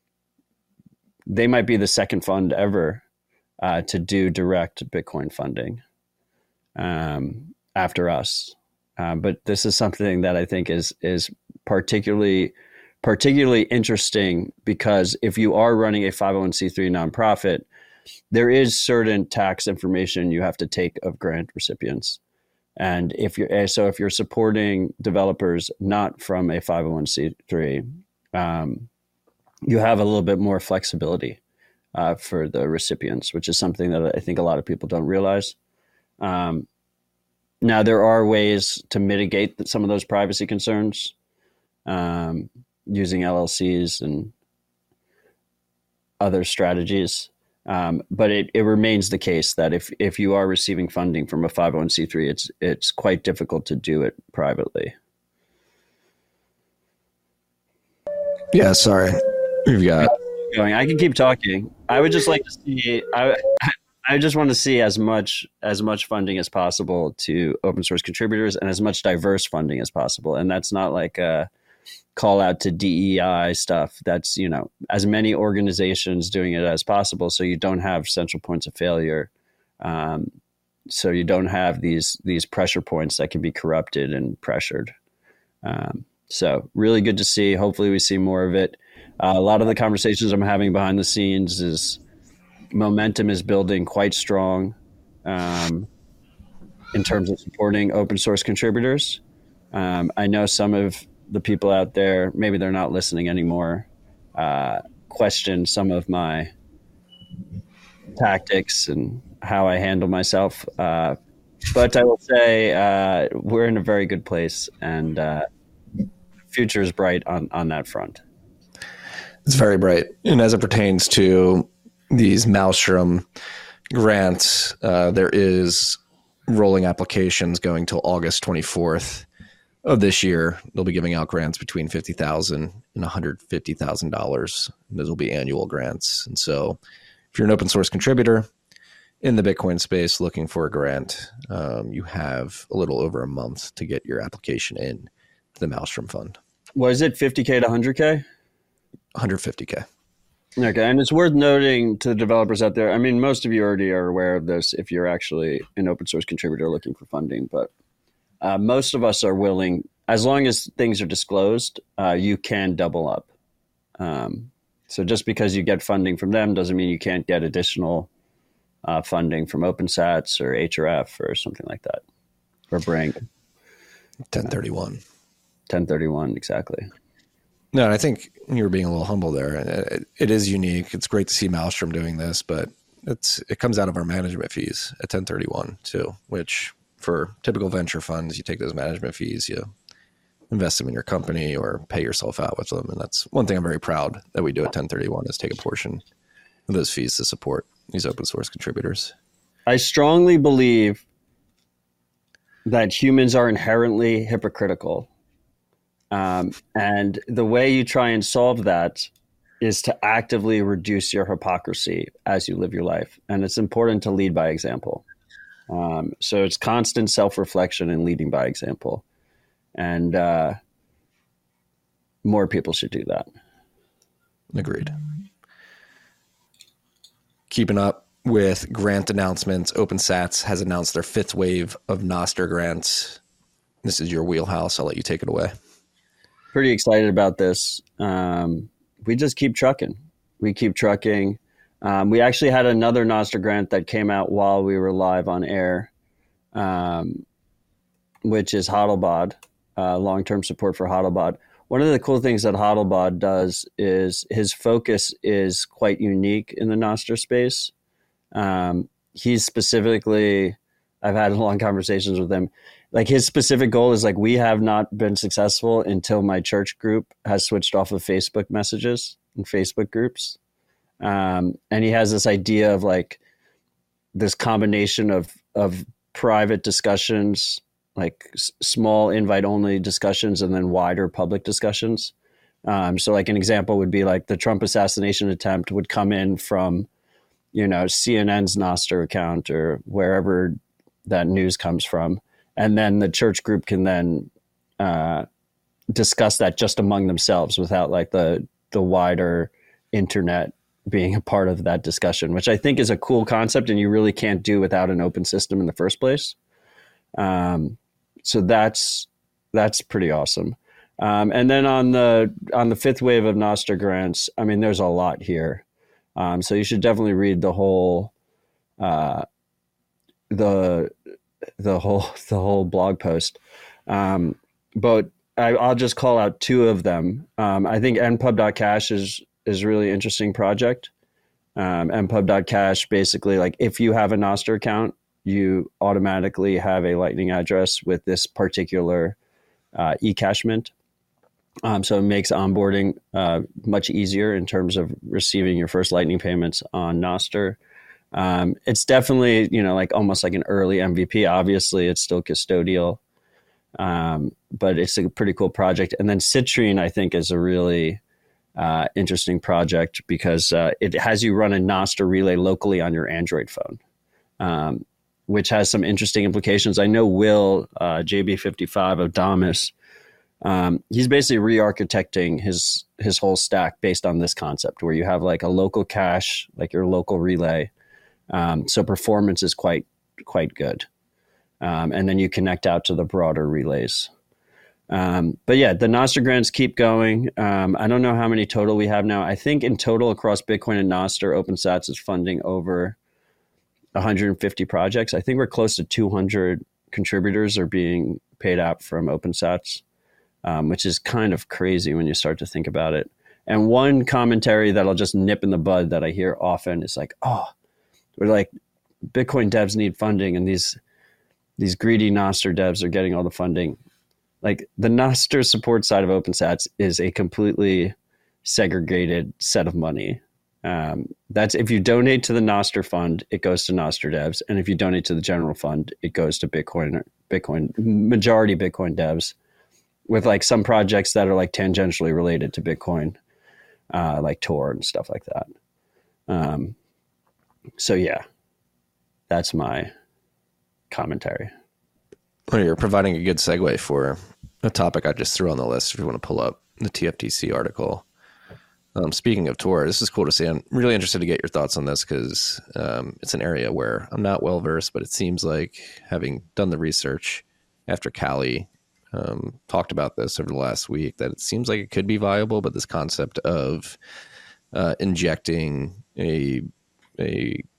they might be the second fund ever uh, to do direct Bitcoin funding um, after us. Um, but this is something that I think is is particularly particularly interesting because if you are running a five oh one c three nonprofit, there is certain tax information you have to take of grant recipients. And if you're so if you're supporting developers not from a five oh one c three, um, you have a little bit more flexibility uh, for the recipients, which is something that I think a lot of people don't realize. Um, now, there are ways to mitigate some of those privacy concerns um, using L L Cs and other strategies. Um, but it, it remains the case that if, if you are receiving funding from a five oh one c three, it's it's quite difficult to do it privately. Yeah, sorry. We've got going. I can keep talking. I would just like to see. I I just want to see as much as much funding as possible to open source contributors and as much diverse funding as possible. And that's not like a call out to D E I stuff. That's, you know, as many organizations doing it as possible, so you don't have central points of failure. Um, so you don't have these these pressure points that can be corrupted and pressured. Um, so really good to see. Hopefully we see more of it. Uh, a lot of the conversations I'm having behind the scenes is momentum is building quite strong um, in terms of supporting open source contributors. Um, I know some of the people out there, maybe they're not listening anymore, uh, question some of my tactics and how I handle myself. Uh, but I will say uh, we're in a very good place, and uh, the future is bright on, on that front. It's very bright. And as it pertains to these Maelstrom grants, uh, there is rolling applications going till August twenty-fourth of this year. They'll be giving out grants between fifty thousand dollars and one hundred fifty thousand dollars. Those will be annual grants. And so if you're an open source contributor in the Bitcoin space looking for a grant, um, you have a little over a month to get your application in to the Maelstrom Fund. Was it fifty K to one hundred K? one hundred fifty K. Okay, and it's worth noting to the developers out there, I mean, most of you already are aware of this if you're actually an open source contributor looking for funding, but uh, most of us are willing, as long as things are disclosed, uh, you can double up. Um, so just because you get funding from them doesn't mean you can't get additional uh, funding from OpenSats or H R F or something like that, or Brink. ten thirty-one. ten thirty-one, exactly. No, and I think you were being a little humble there. It, it is unique. It's great to see Maelstrom doing this, but it's it comes out of our management fees at ten thirty-one too, which for typical venture funds, you take those management fees, you invest them in your company or pay yourself out with them. And that's one thing I'm very proud that we do at ten thirty-one is take a portion of those fees to support these open source contributors. I strongly believe that humans are inherently hypocritical. Um, and the way you try and solve that is to actively reduce your hypocrisy as you live your life. And it's important to lead by example. Um, so it's constant self-reflection and leading by example. And uh, more people should do that. Agreed. Keeping up with grant announcements, OpenSats has announced their fifth wave of Nostr grants. This is your wheelhouse. I'll let you take it away. Pretty excited about this. Um, we just keep trucking. We keep trucking. Um, we actually had another Nostr grant that came out while we were live on air, um, which is Hodlbod, uh, long-term support for Hodlbod. One of the cool things that Hodlbod does is his focus is quite unique in the Nostr space. Um, he's specifically, I've had long conversations with him. Like his specific goal is like, we have not been successful until my church group has switched off of Facebook messages and Facebook groups. Um, and he has this idea of like this combination of, of private discussions, like s- small invite only discussions, and then wider public discussions. Um, so like an example would be like the Trump assassination attempt would come in from, you know, C N N's Nostr account or wherever that news comes from. And then the church group can then uh, discuss that just among themselves without like the the wider internet being a part of that discussion, which I think is a cool concept and you really can't do without an open system in the first place. Um, so that's that's pretty awesome. Um, and then on the on the fifth wave of Nostr grants, I mean, there's a lot here. Um, so you should definitely read the whole uh, the the whole the whole blog post. Um, but I, I'll just call out two of them. Um, I think n pub dot cash is is a really interesting project. Um, n pub dot cash basically, like if you have a Nostr account, you automatically have a Lightning address with this particular uh, eCashment. Um, so it makes onboarding uh, much easier in terms of receiving your first Lightning payments on Nostr. Um, it's definitely, you know, like almost like an early M V P. Obviously, it's still custodial, um, but it's a pretty cool project. And then Citrine, I think, is a really uh, interesting project because uh, it has you run a Nostr relay locally on your Android phone, um, which has some interesting implications. I know Will, uh, J B fifty-five of Damus, um, he's basically re-architecting his his whole stack based on this concept where you have like a local cache, like your local relay. Um, so performance is quite quite good. Um, and then you connect out to the broader relays. Um, but yeah, the Nostr grants keep going. Um, I don't know how many total we have now. I think in total across Bitcoin and Nostr, OpenSats is funding over one hundred fifty projects. I think we're close to two hundred contributors are being paid out from OpenSats, um, which is kind of crazy when you start to think about it. And one commentary that I'll just nip in the bud that I hear often is like, oh, we're like, Bitcoin devs need funding and these these greedy Nostr devs are getting all the funding. Like the Nostr support side of OpenSats is a completely segregated set of money. Um, that's if you donate to the Nostr fund, it goes to Nostr devs. And if you donate to the general fund, it goes to Bitcoin, Bitcoin, majority Bitcoin devs with like some projects that are like tangentially related to Bitcoin, uh, like Tor and stuff like that. Um, So yeah, that's my commentary. Well, you're providing a good segue for a topic I just threw on the list. If you want to pull up the T F T C article. Um, speaking of Tor, this is cool to see. I'm really interested to get your thoughts on this because um, it's an area where I'm not well versed, but it seems like having done the research after Callie um, talked about this over the last week, that it seems like it could be viable. But this concept of uh, injecting a a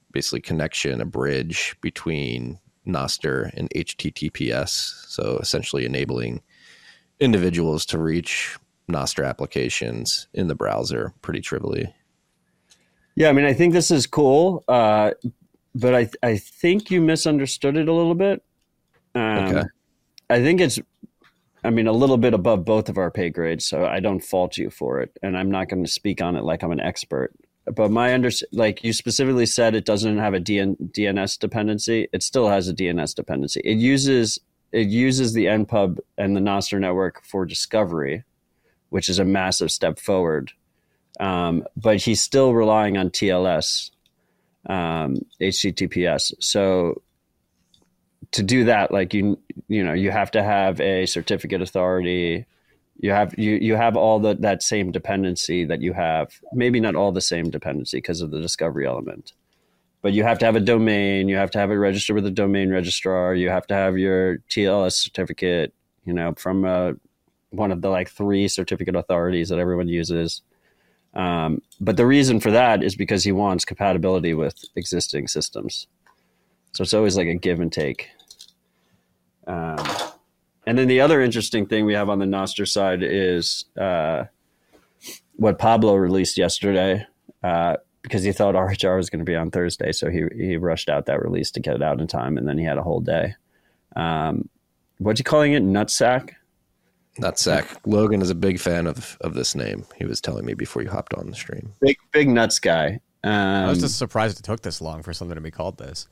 basically connection, a bridge between Nostr and H T T P S. So essentially enabling individuals to reach Nostr applications in the browser pretty trivially. Yeah, I mean, I think this is cool, uh, but I I think you misunderstood it a little bit. Um, okay. I think it's, I mean, a little bit above both of our pay grades, so I don't fault you for it, and I'm not going to speak on it like I'm an expert. But my under, like you specifically said, it doesn't have a D N S dependency. It still has a D N S dependency. It uses it uses the N P U B and the Nostr network for discovery, which is a massive step forward. Um, but he's still relying on T L S, um, H T T P S. So to do that, like you, you know, you have to have a certificate authority. You have you you have all the that same dependency that you have. Maybe not all the same dependency because of the discovery element, but you have to have a domain. You have to have it registered with a domain registrar. You have to have your T L S certificate, you know, from uh, one of the like three certificate authorities that everyone uses. Um, but the reason for that is because he wants compatibility with existing systems. So it's always like a give and take. Um, and then the other interesting thing we have on the Nostr side is uh, what Pablo released yesterday, uh, because he thought R H R was going to be on Thursday. So he he rushed out that release to get it out in time, and then he had a whole day. Um, what's he calling it? Nutsack? Nutsack. Logan is a big fan of of this name. He was telling me before you hopped on the stream. Big big nuts guy. Um, I was just surprised it took this long for something to be called this.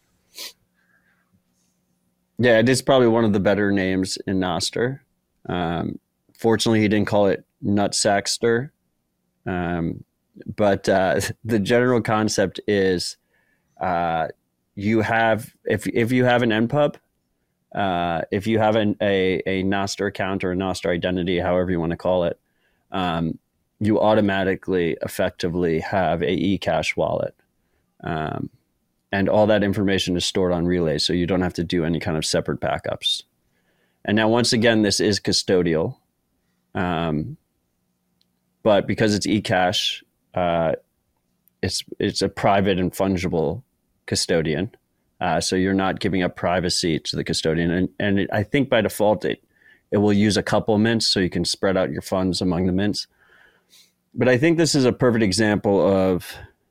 Yeah, it is probably one of the better names in Nostr. Um, fortunately, he didn't call it Nutsackster. Um, but uh, the general concept is uh, you have if if you have an N P U B. Uh, if you have an, a, a Nostr account or a Nostr identity, however you want to call it, um, you automatically effectively have a eCash wallet. Um, and all that information is stored on Relay, so you don't have to do any kind of separate backups. And now, once again, this is custodial. Um, but because it's eCash, uh, it's, it's a private and fungible custodian. Uh, so you're not giving up privacy to the custodian. And, and it, I think by default, it, it will use a couple mints so you can spread out your funds among the mints. But I think this is a perfect example of,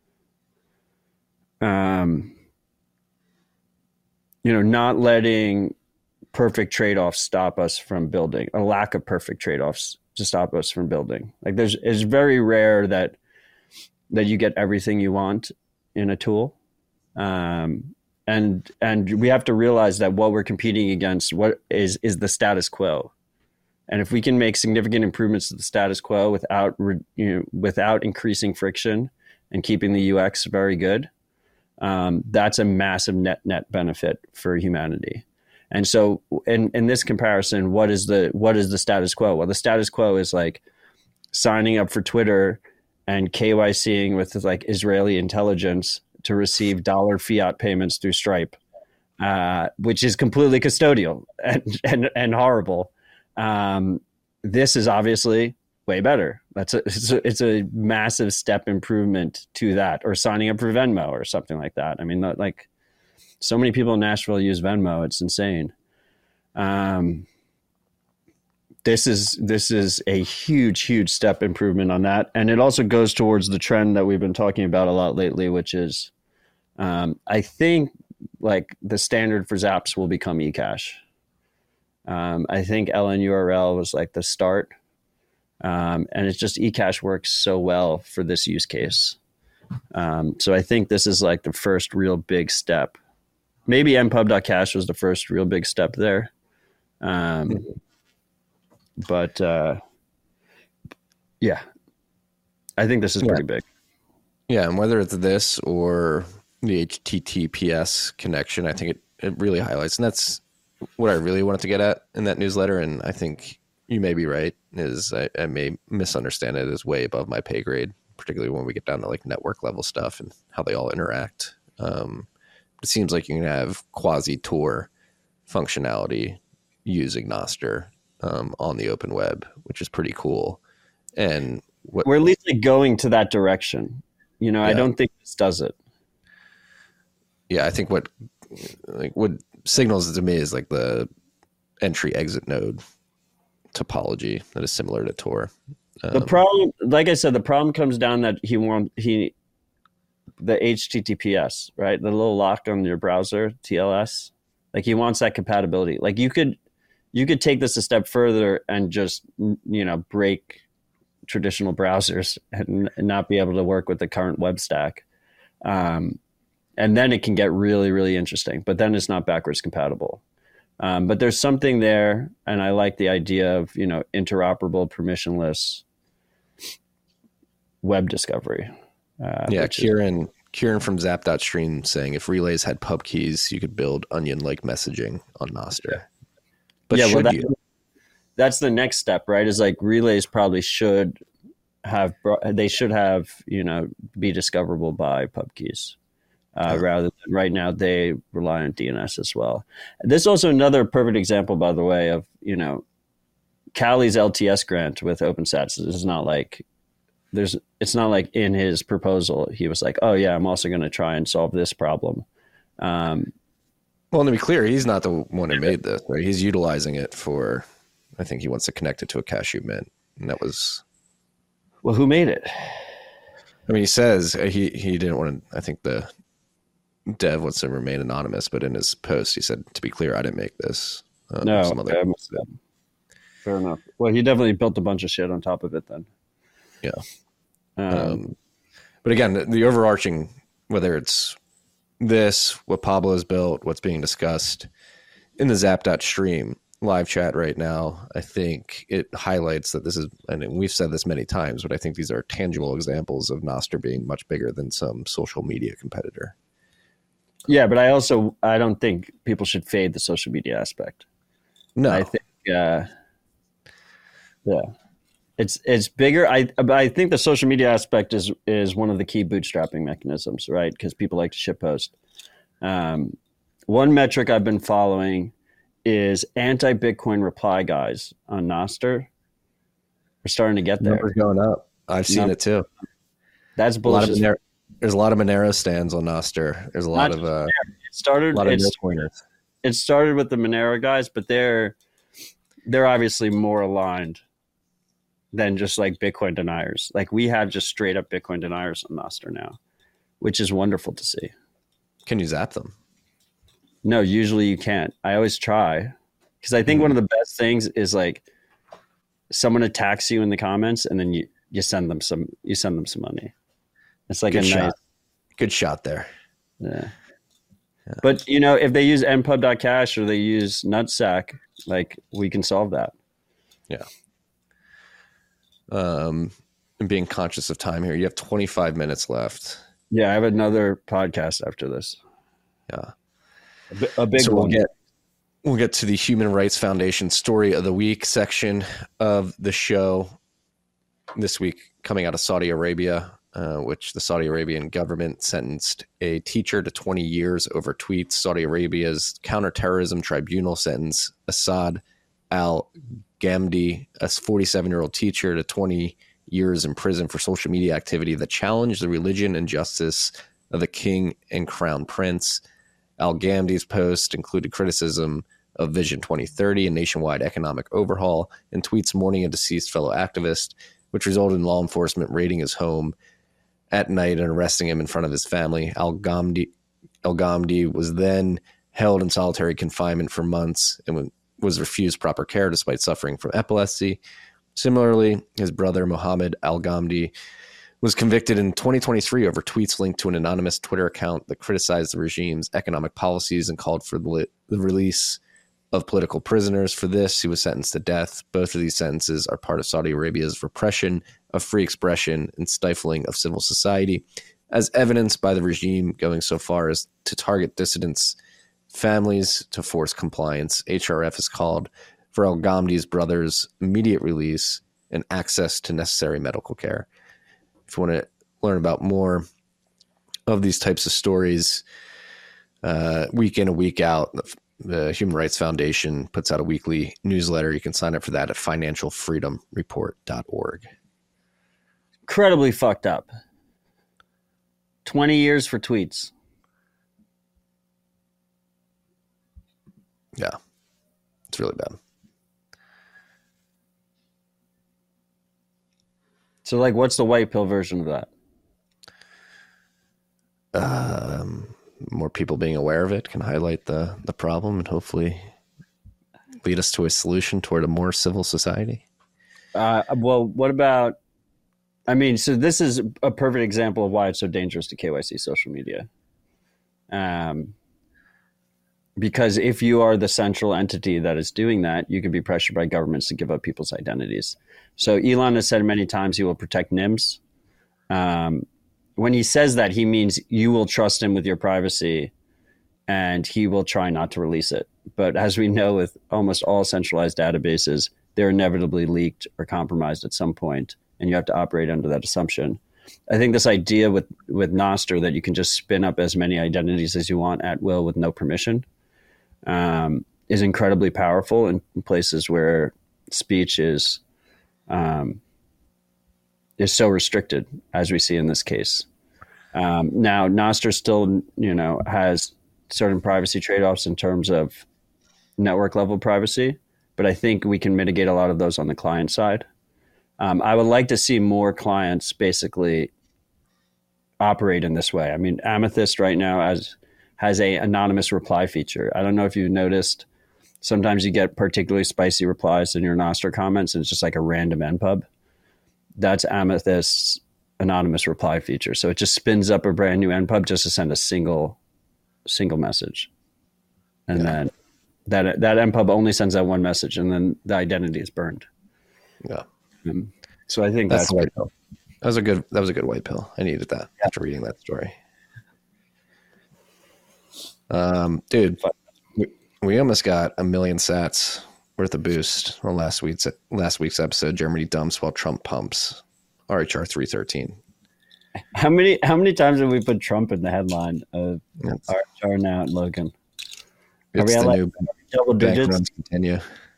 um, you know, not letting perfect trade-offs stop us from building, a lack of perfect trade-offs to stop us from building. Like there's, it's very rare that, that you get everything you want in a tool. Um, And and we have to realize that what we're competing against what is is the status quo, and if we can make significant improvements to the status quo without you know without increasing friction and keeping the U X very good, um, that's a massive net net benefit for humanity. And so, in in this comparison, what is the what is the status quo? Well, the status quo is like signing up for Twitter and KYCing with like Israeli intelligence to receive dollar fiat payments through Stripe, uh, which is completely custodial and and, and horrible. Um, this is obviously way better. That's a it's, a it's a massive step improvement to that, or signing up for Venmo or something like that. I mean, like so many people in Nashville use Venmo. It's insane. Um, this is this is a huge, huge step improvement on that. And it also goes towards the trend that we've been talking about a lot lately, which is um, I think like the standard for Zaps will become eCash. Um, I think L N U R L was like the start. Um, and it's just eCash works so well for this use case. Um, so I think this is like the first real big step. Maybe M pub dot cash was the first real big step there. Um, mm-hmm. But uh, yeah, I think this is pretty yeah. big. Yeah, and whether it's this or the H T T P S connection, I think it, it really highlights, and that's what I really wanted to get at in that newsletter. And I think you may be right, is I, I may misunderstand it as way above my pay grade, particularly when we get down to like network level stuff and how they all interact. Um, it seems like you can have quasi-Tor functionality using Nostr um, on the open web, which is pretty cool. And what, we're at least like going to that direction. You know, yeah. I don't think this does it. yeah, I think what like what signals to me is like the entry exit node topology that is similar to Tor. Um, the problem, like I said, the problem comes down that he want he the H T T P S, right? The little lock on your browser, T L S. Like he wants that compatibility. Like you could you could take this a step further and just, you know, break traditional browsers and, and not be able to work with the current web stack. Um, and then it can get really, really interesting. But then it's not backwards compatible. Um, but there's something there, and I like the idea of, you know, interoperable, permissionless web discovery. Uh, yeah, is- Kieran Kieran from Zap.stream saying if relays had pub keys, you could build onion-like messaging on Nostr. But yeah, should well, that, you? that's the next step, right? Is like relays probably should have, they should have, you know, be discoverable by pub keys. Uh, rather than right now, they rely on D N S as well. This is also another perfect example, by the way, of, you know, Callie's L T S grant with OpenSats. This is not like there's, it's not like in his proposal, he was like, oh yeah, I'm also going to try and solve this problem. Um, Well, to be clear, he's not the one who made this, right? He's utilizing it for, I think he wants to connect it to a cashew mint. And that was, well, who made it? I mean, he says he, he didn't want to, I think the dev wants to remain anonymous, but in his post, he said, to be clear, I didn't make this. Um, No, some other okay, fair enough. Well, he definitely built a bunch of shit on top of it then. Yeah. Um, Um, but again, the, the overarching, whether it's this, what Pablo has built, what's being discussed in the Zap.stream live chat right now, I think it highlights that this is, and we've said this many times, but I think these are tangible examples of Nostr being much bigger than some social media competitor. yeah, but I also, I don't think people should fade the social media aspect. No, I think, uh, yeah, it's it's bigger. I but I think the social media aspect is is one of the key bootstrapping mechanisms, right? Because people like to shitpost. Um, one metric I've been following is anti-Bitcoin reply guys on Nostr. We're starting to get there. numbers going up. I've seen No. it too. That's A lot of bullshit. Monero, there's a lot of Monero stands on Nostr. There's a lot Not of uh, It started. a lot of It's, Bitcoiners. it started with the Monero guys, but they're they're obviously more aligned than just like Bitcoin deniers. Like we have just straight up Bitcoin deniers on Nostr now, which is wonderful to see. Can you zap them? No, usually you can't. I always try because I think Mm-hmm. one of the best things is like someone attacks you in the comments and then you, you send them some you send them some money. It's like Good a shot. nice, Good shot there. yeah. But you know, if they use n pub dot cash or they use Nutsack, like we can solve that. Yeah. Um, and being conscious of time here, you have twenty-five minutes left. Yeah, I have another podcast after this. Yeah. A, bi- a big so we'll one. get we'll get to the Human Rights Foundation story of the week section of the show this week, coming out of Saudi Arabia, uh, which the Saudi Arabian government sentenced a teacher to twenty years over tweets. Saudi Arabia's counterterrorism tribunal sentenced Assad al-Ghamdi, a forty-seven-year-old teacher, to twenty years in prison for social media activity that challenged the religion and justice of the king and crown prince. Al-Ghamdi's post included criticism of Vision twenty thirty, a nationwide economic overhaul, and tweets mourning a deceased fellow activist, which resulted in law enforcement raiding his home at night and arresting him in front of his family. Al-Ghamdi, Al-Ghamdi was then held in solitary confinement for months and was refused proper care despite suffering from epilepsy. Similarly, his brother Mohammed Al-Ghamdi was convicted in twenty twenty-three over tweets linked to an anonymous Twitter account that criticized the regime's economic policies and called for the, the release of political prisoners. For this, he was sentenced to death. Both of these sentences are part of Saudi Arabia's repression of free expression and stifling of civil society, as evidenced by the regime going so far as to target dissidents' families to force compliance. H R F has called for Al-Ghamdi's brother's immediate release and access to necessary medical care. If you want to learn about more of these types of stories, uh, week in and week out, the, the Human Rights Foundation puts out a weekly newsletter. You can sign up for that at financial freedom report dot org. Incredibly fucked up. twenty years for tweets. Yeah, it's really bad. So, like, what's the white pill version of that? Um, more people being aware of it can highlight the, the problem and hopefully lead us to a solution toward a more civil society. Uh, well, what about, I mean, so this is a perfect example of why it's so dangerous to K Y C social media. Um, because if you are the central entity that is doing that, you could be pressured by governments to give up people's identities. So Elon has said many times he will protect N I M S. Um, when he says that, he means you will trust him with your privacy and he will try not to release it. But as we know, with almost all centralized databases, they're inevitably leaked or compromised at some point, and you have to operate under that assumption. I think this idea with, with Nostr that you can just spin up as many identities as you want at will with no permission um, is incredibly powerful in places where speech is um, is so restricted, as we see in this case. Um, now, Nostr still, you know, has certain privacy trade-offs in terms of network level privacy, but I think we can mitigate a lot of those on the client side. Um, I would like to see more clients basically operate in this way. I mean, Amethyst right now has has a anonymous reply feature. I don't know if you've noticed. Sometimes you get particularly spicy replies in your Nostr comments, and it's just like a random N P U B. That's Amethyst's anonymous reply feature. So it just spins up a brand new N P U B just to send a single single message, and yeah. then that that N P U B only sends out one message, and then the identity is burned. Yeah. Um, so I think that's, that's white pill. That was a good. That was a good white pill. I needed that yeah. after reading that story. Um, dude, we, we almost got a million sats worth of boost on last week's last week's episode. Germany dumps while Trump pumps. R H R three thirteen. How many how many times have we put Trump in the headline of it's, R H R now, Logan? Are it's we the like new double bank digits? Runs continue.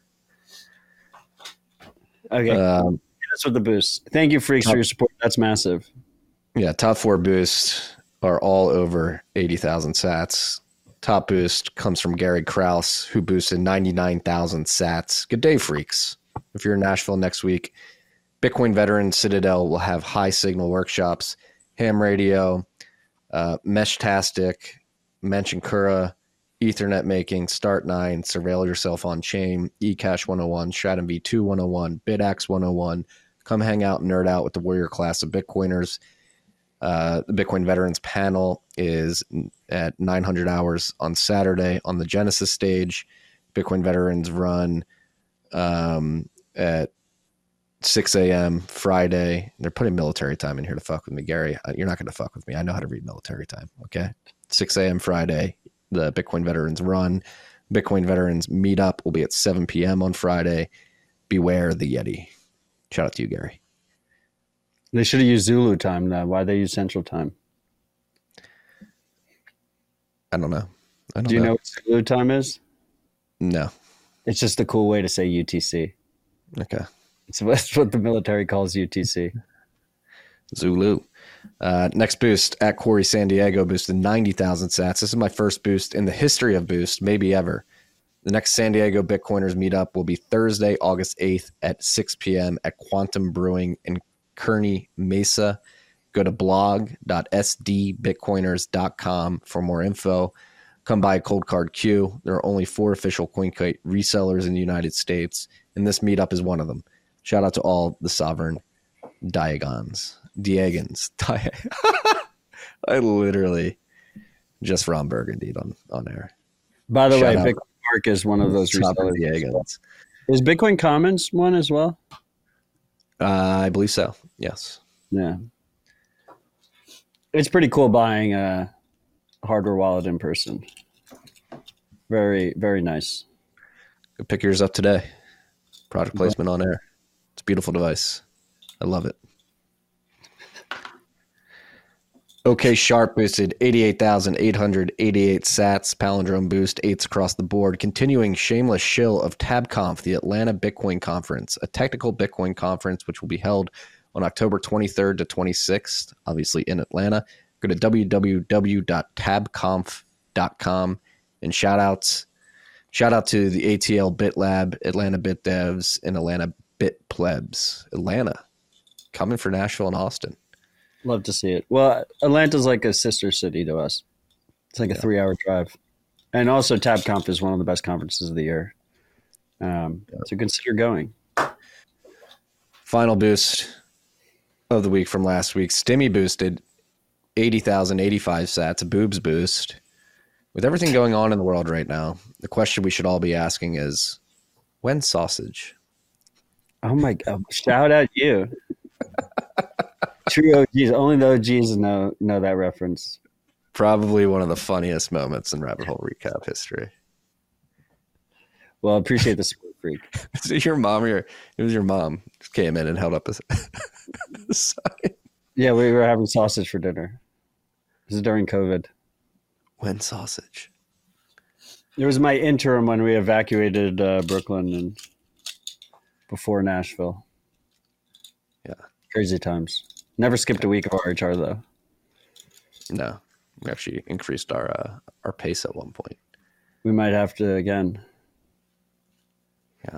Okay, um, that's with the boost. Thank you, freaks, top, for your support. That's massive. Yeah, top four boosts are all over eighty thousand sats. Top boost comes from Gary Kraus, who boosted ninety-nine thousand sats. Good day, freaks. If you're in Nashville next week, Bitcoin Veteran Citadel will have high signal workshops, ham radio, uh, Meshtastic, Mentioncura, Ethernet making, Start nine, Surveil Yourself on Chain, eCash one oh one, Stratum V two one oh one, BitAxe one oh one. Come hang out and nerd out with the warrior class of Bitcoiners. Uh, the Bitcoin Veterans panel is at nine hundred hours on Saturday on the Genesis stage. Bitcoin Veterans run um, at six a.m. Friday. They're putting military time in here to fuck with me, Gary. You're not going to fuck with me. I know how to read military time, okay? six a.m. Friday, the Bitcoin Veterans run. Bitcoin Veterans meetup will be at seven p.m. on Friday. Beware the Yeti. Shout out to you, Gary. They should have used Zulu time now. Why they use Central time? I don't know. I don't Do you know. know what Zulu time is? No. It's just a cool way to say U T C. Okay. It's that's what the military calls U T C. Zulu. Uh, next boost at Corey San Diego boosted ninety thousand sats. This is my first boost in the history of Boost, maybe ever. The next San Diego Bitcoiners meetup will be Thursday, August eighth at six p.m. at Quantum Brewing in Kearney Mesa. Go to blog dot s d bitcoiners dot com for more info. Come by Cold Card Q. There are only four official CoinKite resellers in the United States, and this meetup is one of them. Shout out to all the sovereign Diagons. Diagons. I literally just Ron Burgundy on, on air. By the Shout way, out. Bitcoin Park is one of those Sovereign resellers. Diagons. Is Bitcoin Commons one as well? Uh, I believe so. Yes. Yeah. It's pretty cool buying a hardware wallet in person. Very, very nice. Go pick yours up today. Product placement on air. It's a beautiful device. I love it. OK Sharp boosted eighty-eight thousand eight hundred eighty-eight sats. Palindrome boost eights across the board. Continuing shameless shill of TabConf, the Atlanta Bitcoin Conference, a technical Bitcoin conference which will be held on October twenty-third to twenty-sixth, obviously in Atlanta. Go to w w w dot tab conf dot com and shout outs Shout out to the A T L Bit Lab, Atlanta Bit Devs, and Atlanta Bit Plebs. Atlanta, coming for Nashville and Austin. Love to see it. Well, Atlanta's like a sister city to us. It's like a yeah. three-hour drive. And also TabConf is one of the best conferences of the year. Um, yeah. So consider going. Final boost of the week from last week. Stimmy boosted eighty thousand eighty-five sats, a boobs boost. With everything going on in the world right now, the question we should all be asking is, when's sausage? Oh my God. Shout out you. True O Gs. Only the O Gs know know that reference. Probably one of the funniest moments in Rabbit Hole Recap history. Well, I appreciate the support, Freak. So your mom, your it was your mom just came in and held up a, a sign. Yeah, we were having sausage for dinner. This is during COVID. When sausage? It was my interim when we evacuated uh, Brooklyn and before Nashville. Yeah. Crazy times. Never skipped a week of R H R though. No, we actually increased our uh, our pace at one point. We might have to again. Yeah.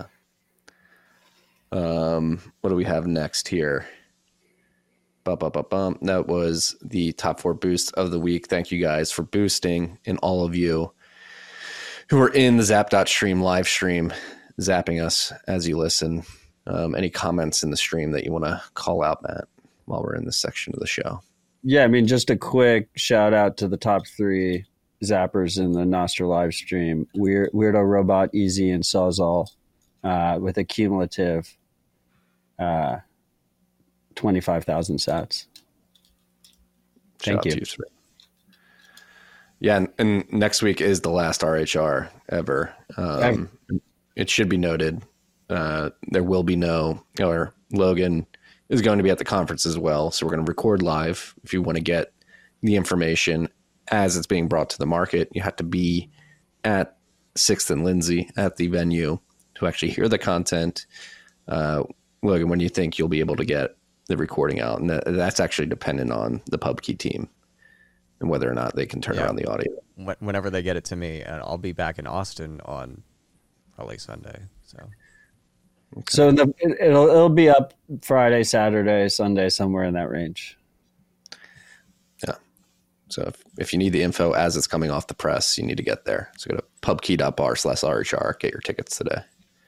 Um, what do we have next here? Bum, bum, bum, bum. That was the top four boosts of the week. Thank you guys for boosting, and all of you who are in the Zap.stream live stream, zapping us as you listen. Um, any comments in the stream that you want to call out, Matt, while we're in this section of the show? Yeah, I mean, just a quick shout out to the top three zappers in the Nostra live stream. Weird, Weirdo Robot, Easy, and Sawzall uh, with a cumulative uh, twenty-five thousand sats. Thank shout you. you yeah, and, and next week is the last R H R ever. Um, it should be noted. Uh, there will be no, or Logan is going to be at the conference as well. So we're going to record live. If you want to get the information as it's being brought to the market, you have to be at Sixth and Lindsay at the venue to actually hear the content. Uh, Logan, when do you think you'll be able to get the recording out? And that, that's actually dependent on the PubKey team and whether or not they can turn yeah. around the audio. Whenever they get it to me, and I'll be back in Austin on probably Sunday. So. Okay. So the, it, it'll it'll be up Friday, Saturday, Sunday, somewhere in that range. Yeah. So if, if you need the info as it's coming off the press, you need to get there. So go to pubkey.bar slash RHR, get your tickets today.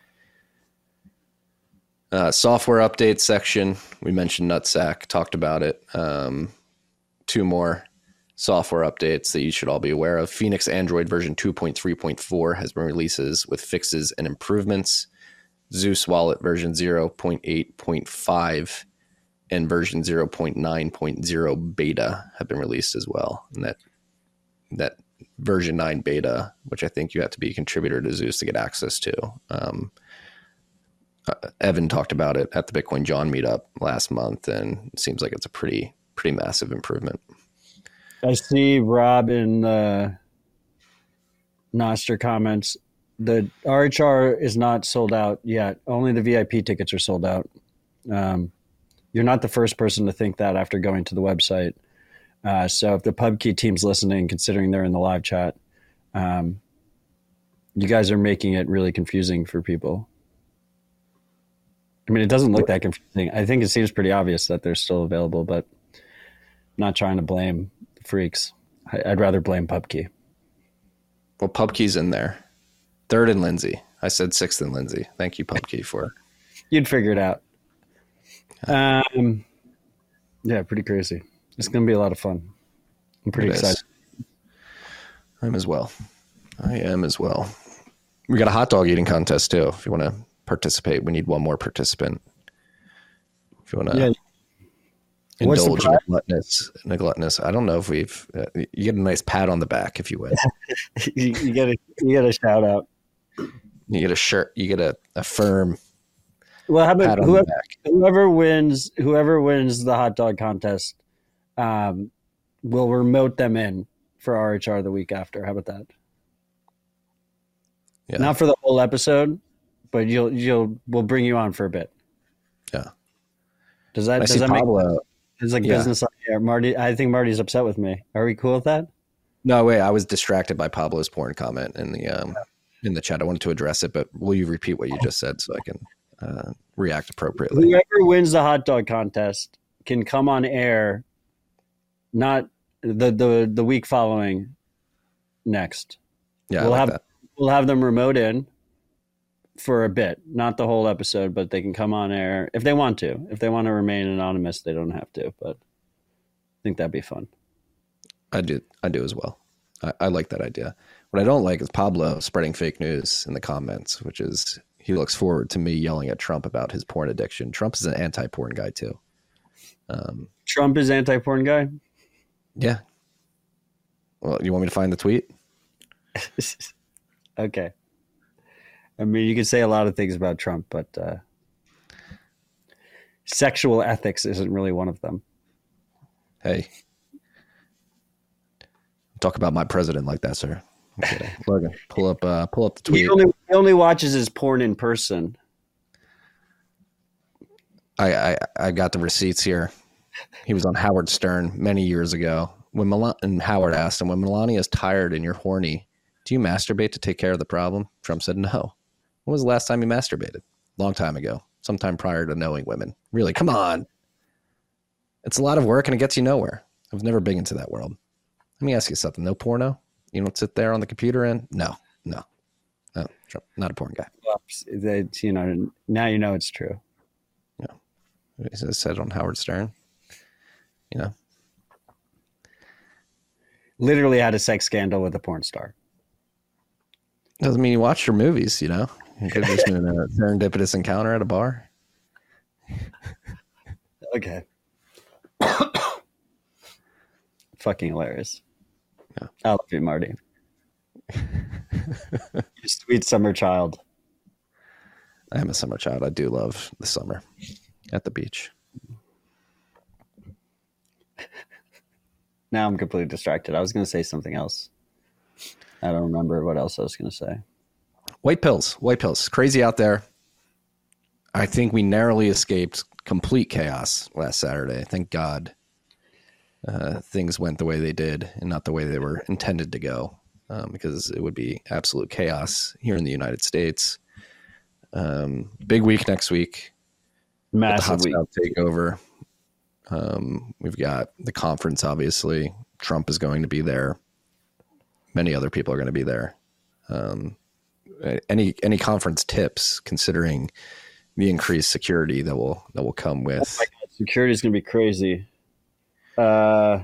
Uh, software update section. We mentioned Nutsack, talked about it. Um, two more software updates that you should all be aware of. Phoenix Android version two point three point four has been releases with fixes and improvements. Zeus Wallet version zero point eight point five and version zero point nine point zero beta have been released as well. And that that version nine beta, which I think you have to be a contributor to Zeus to get access to. Um, uh, Evan talked about it at the Bitcoin John meetup last month, and it seems like it's a pretty pretty massive improvement. I see Rob in the Nostra comments. The R H R is not sold out yet. Only the V I P tickets are sold out. Um, you're not the first person to think that after going to the website. Uh, so if the PubKey team's listening, considering they're in the live chat, um, you guys are making it really confusing for people. I mean, it doesn't look that confusing. I think it seems pretty obvious that they're still available, but I'm not trying to blame freaks. I'd rather blame PubKey. Well, PubKey's in there. Third and Lindsay. I said sixth and Lindsay. Thank you, PubKey, for you'd figure it out. Um, yeah, pretty crazy. It's going to be a lot of fun. I'm pretty excited. I'm as well. I am as well. We got a hot dog eating contest too. If you want to participate, we need one more participant. If you want to yeah. indulge in a gluttonous, in a gluttonous, I don't know if we've. Uh, you get a nice pat on the back if you win. you, you get a you get a shout out. You get a shirt. You get a, a firm. Well, how about whoever, whoever wins? Whoever wins the hot dog contest, um, will remote them in for R H R the week after. How about that? Yeah. Not for the whole episode, but you'll you'll we'll bring you on for a bit. Yeah. Does that I does that Pablo, make it's like yeah. business idea? Marty, I think Marty's upset with me. Are we cool with that? No, wait. I was distracted by Pablo's porn comment in the um in the chat. I wanted to address it, but will you repeat what you just said so I can uh, react appropriately? Whoever wins the hot dog contest can come on air, not the the, the week following next. Yeah, we'll I like have that. we'll have them remote in for a bit, not the whole episode, but they can come on air if they want to. If they want to remain anonymous, they don't have to. But I think that'd be fun. I do. I do as well. I, I like that idea. What I don't like is Pablo spreading fake news in the comments, which is he looks forward to me yelling at Trump about his porn addiction. Trump is an anti-porn guy too. Um, Trump is anti-porn guy? Yeah. Well, you want me to find the tweet? Okay. I mean, you can say a lot of things about Trump, but uh, sexual ethics isn't really one of them. Hey. Talk about my president like that, sir. Okay. Logan, pull up uh, pull up the tweet. He only, he only watches his porn in person. I, I, I got the receipts here. He was on Howard Stern many years ago. When Mel- and Howard asked him, when Melania is tired and you're horny, do you masturbate to take care of the problem? Trump said no. When was the last time you masturbated? Long time ago. Sometime prior to knowing women. Really, come on. It's a lot of work and it gets you nowhere. I was never big into that world. Let me ask you something. No porno? You don't sit there on the computer and no, no, no, Trump, not a porn guy. Well, it's, you know, now you know it's true. Yeah, he said on Howard Stern. You know, literally had a sex scandal with a porn star. Doesn't mean you watch your movies. You know, it could have just been a serendipitous encounter at a bar. Okay. Fucking hilarious. Yeah. I love you, Marty. You sweet summer child. I am a summer child. I do love the summer at the beach. Now I'm completely distracted. I was going to say something else. I don't remember what else I was going to say. White pills. White pills. Crazy out there. I think we narrowly escaped complete chaos last Saturday. Thank God. Uh, things went the way they did and not the way they were intended to go, um, because it would be absolute chaos here in the United States. Um, big week next week. Massive the week. hot takeover. Um, we've got the conference, obviously. Trump is going to be there. Many other people are going to be there. Um, any any conference tips, considering the increased security that will that will come with? Oh my God, security is going to be crazy. Uh,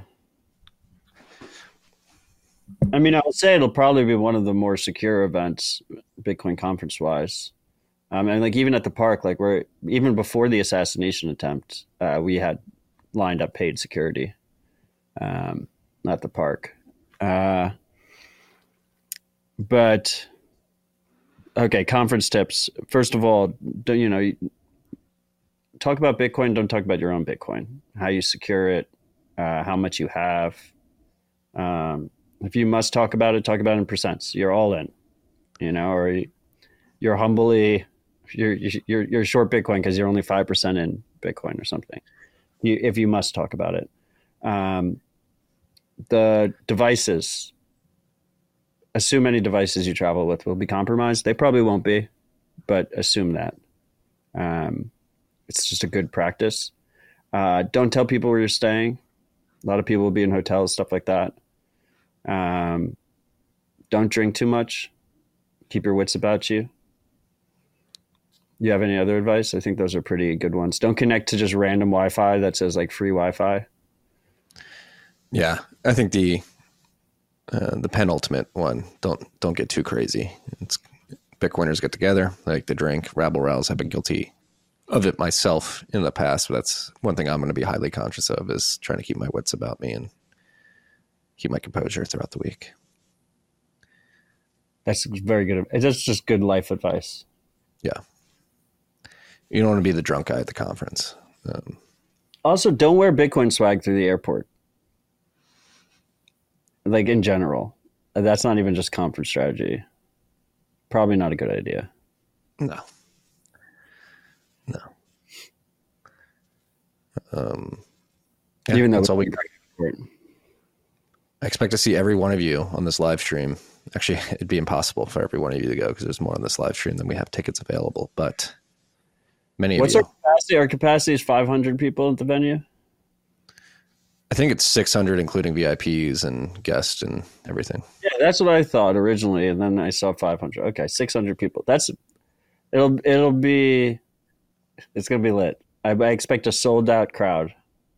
I mean, I would say it'll probably be one of the more secure events, Bitcoin conference wise. Um, and like even at the park, like we're even before the assassination attempt, uh, we had lined up paid security um, at the park. Uh, but okay, conference tips. First of all, don't, you know, talk about Bitcoin. Don't talk about your own Bitcoin. How you secure it. Uh, how much you have. Um, if you must talk about it, talk about it in percents. You're all in, you know, or you're humbly, you're you're you're short Bitcoin because you're only five percent in Bitcoin or something. You, if you must talk about it, um, the devices. Assume any devices you travel with will be compromised. They probably won't be, but assume that. Um, it's just a good practice. Uh, don't tell people where you're staying. A lot of people will be in hotels, stuff like that. Um, don't drink too much. Keep your wits about you. You have any other advice? I think those are pretty good ones. Don't connect to just random Wi-Fi that says like free Wi-Fi. Yeah, I think the uh, the penultimate one. Don't don't get too crazy. It's Bitcoiners get together, they like to drink. Rabble rouse. I've been guilty of it myself in the past, but that's one thing I'm going to be highly conscious of, is trying to keep my wits about me and keep my composure throughout the week. That's very good. That's just good life advice. Yeah. You don't want to be the drunk guy at the conference. Um, also, don't wear Bitcoin swag through the airport. Like in general, that's not even just conference strategy. Probably not a good idea. No. No. Um, yeah, even though that's all we. I expect to see every one of you on this live stream Actually, it'd be impossible for every one of you to go because there's more on this live stream than we have tickets available. But many What's of you. our capacity? Our capacity is five hundred people at the venue. I think it's six hundred, including V I Ps and guests and everything. Yeah, that's what I thought originally, and then I saw five hundred. Okay, six hundred people. That's it'll it'll be it's gonna be lit. I, I expect a sold out crowd.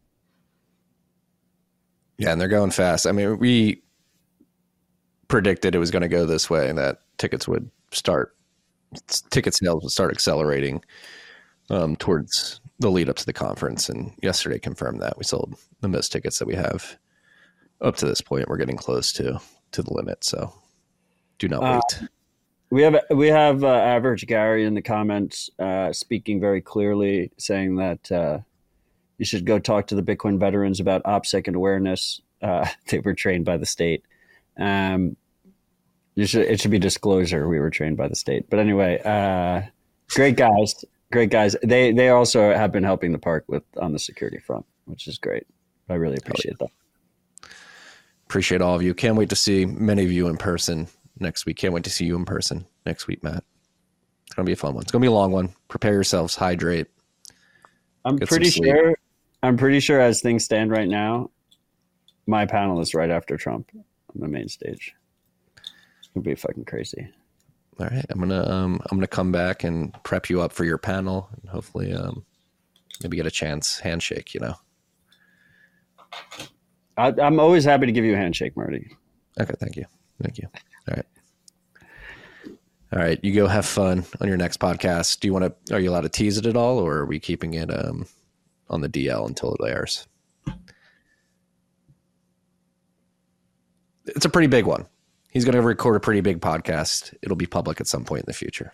Yeah, and they're going fast. I mean, we predicted it was going to go this way and that tickets would start, ticket sales would start accelerating um, towards the lead up to the conference. And yesterday confirmed that we sold the most tickets that we have up to this point. We're getting close to, to the limit. So do not wait. Uh, we have, we have uh, Average Gary in the comments uh, speaking very clearly, saying that uh, you should go talk to the Bitcoin veterans about OPSEC and awareness. Uh, they were trained by the state. Um, you should, it should be disclosure. We were trained by the state, but anyway, uh, great guys, great guys. They, they also have been helping the park with on the security front, which is great. I really appreciate that. Appreciate all of you. Can't wait to see many of you in person next week. Can't wait to see you in person next week, Matt. It's going to be a fun one. It's going to be a long one. Prepare yourselves, hydrate. I'm pretty sure, I'm pretty sure as things stand right now, my panel is right after Trump on the main stage. It'll be fucking crazy. All right, I'm gonna um, I'm gonna come back and prep you up for your panel, and hopefully, um, maybe get a chance handshake. You know. I, I'm always happy to give you a handshake, Marty. Okay, thank you, thank you. All right, all right. You go have fun on your next podcast. Do you want to? Are you allowed to tease it at all, or are we keeping it um, on the D L until it airs? It's a pretty big one. He's going to record a pretty big podcast. It'll be public at some point in the future.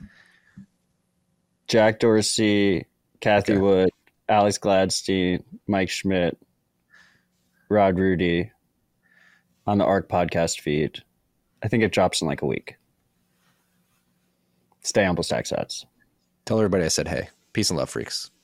Jack Dorsey, Kathy Okay. Wood, Alex Gladstein, Mike Schmidt, Rod Rudy on the ARC podcast feed. I think it drops in like a week. Stay on Stack Sats. Tell everybody I said hey. Peace and love, freaks.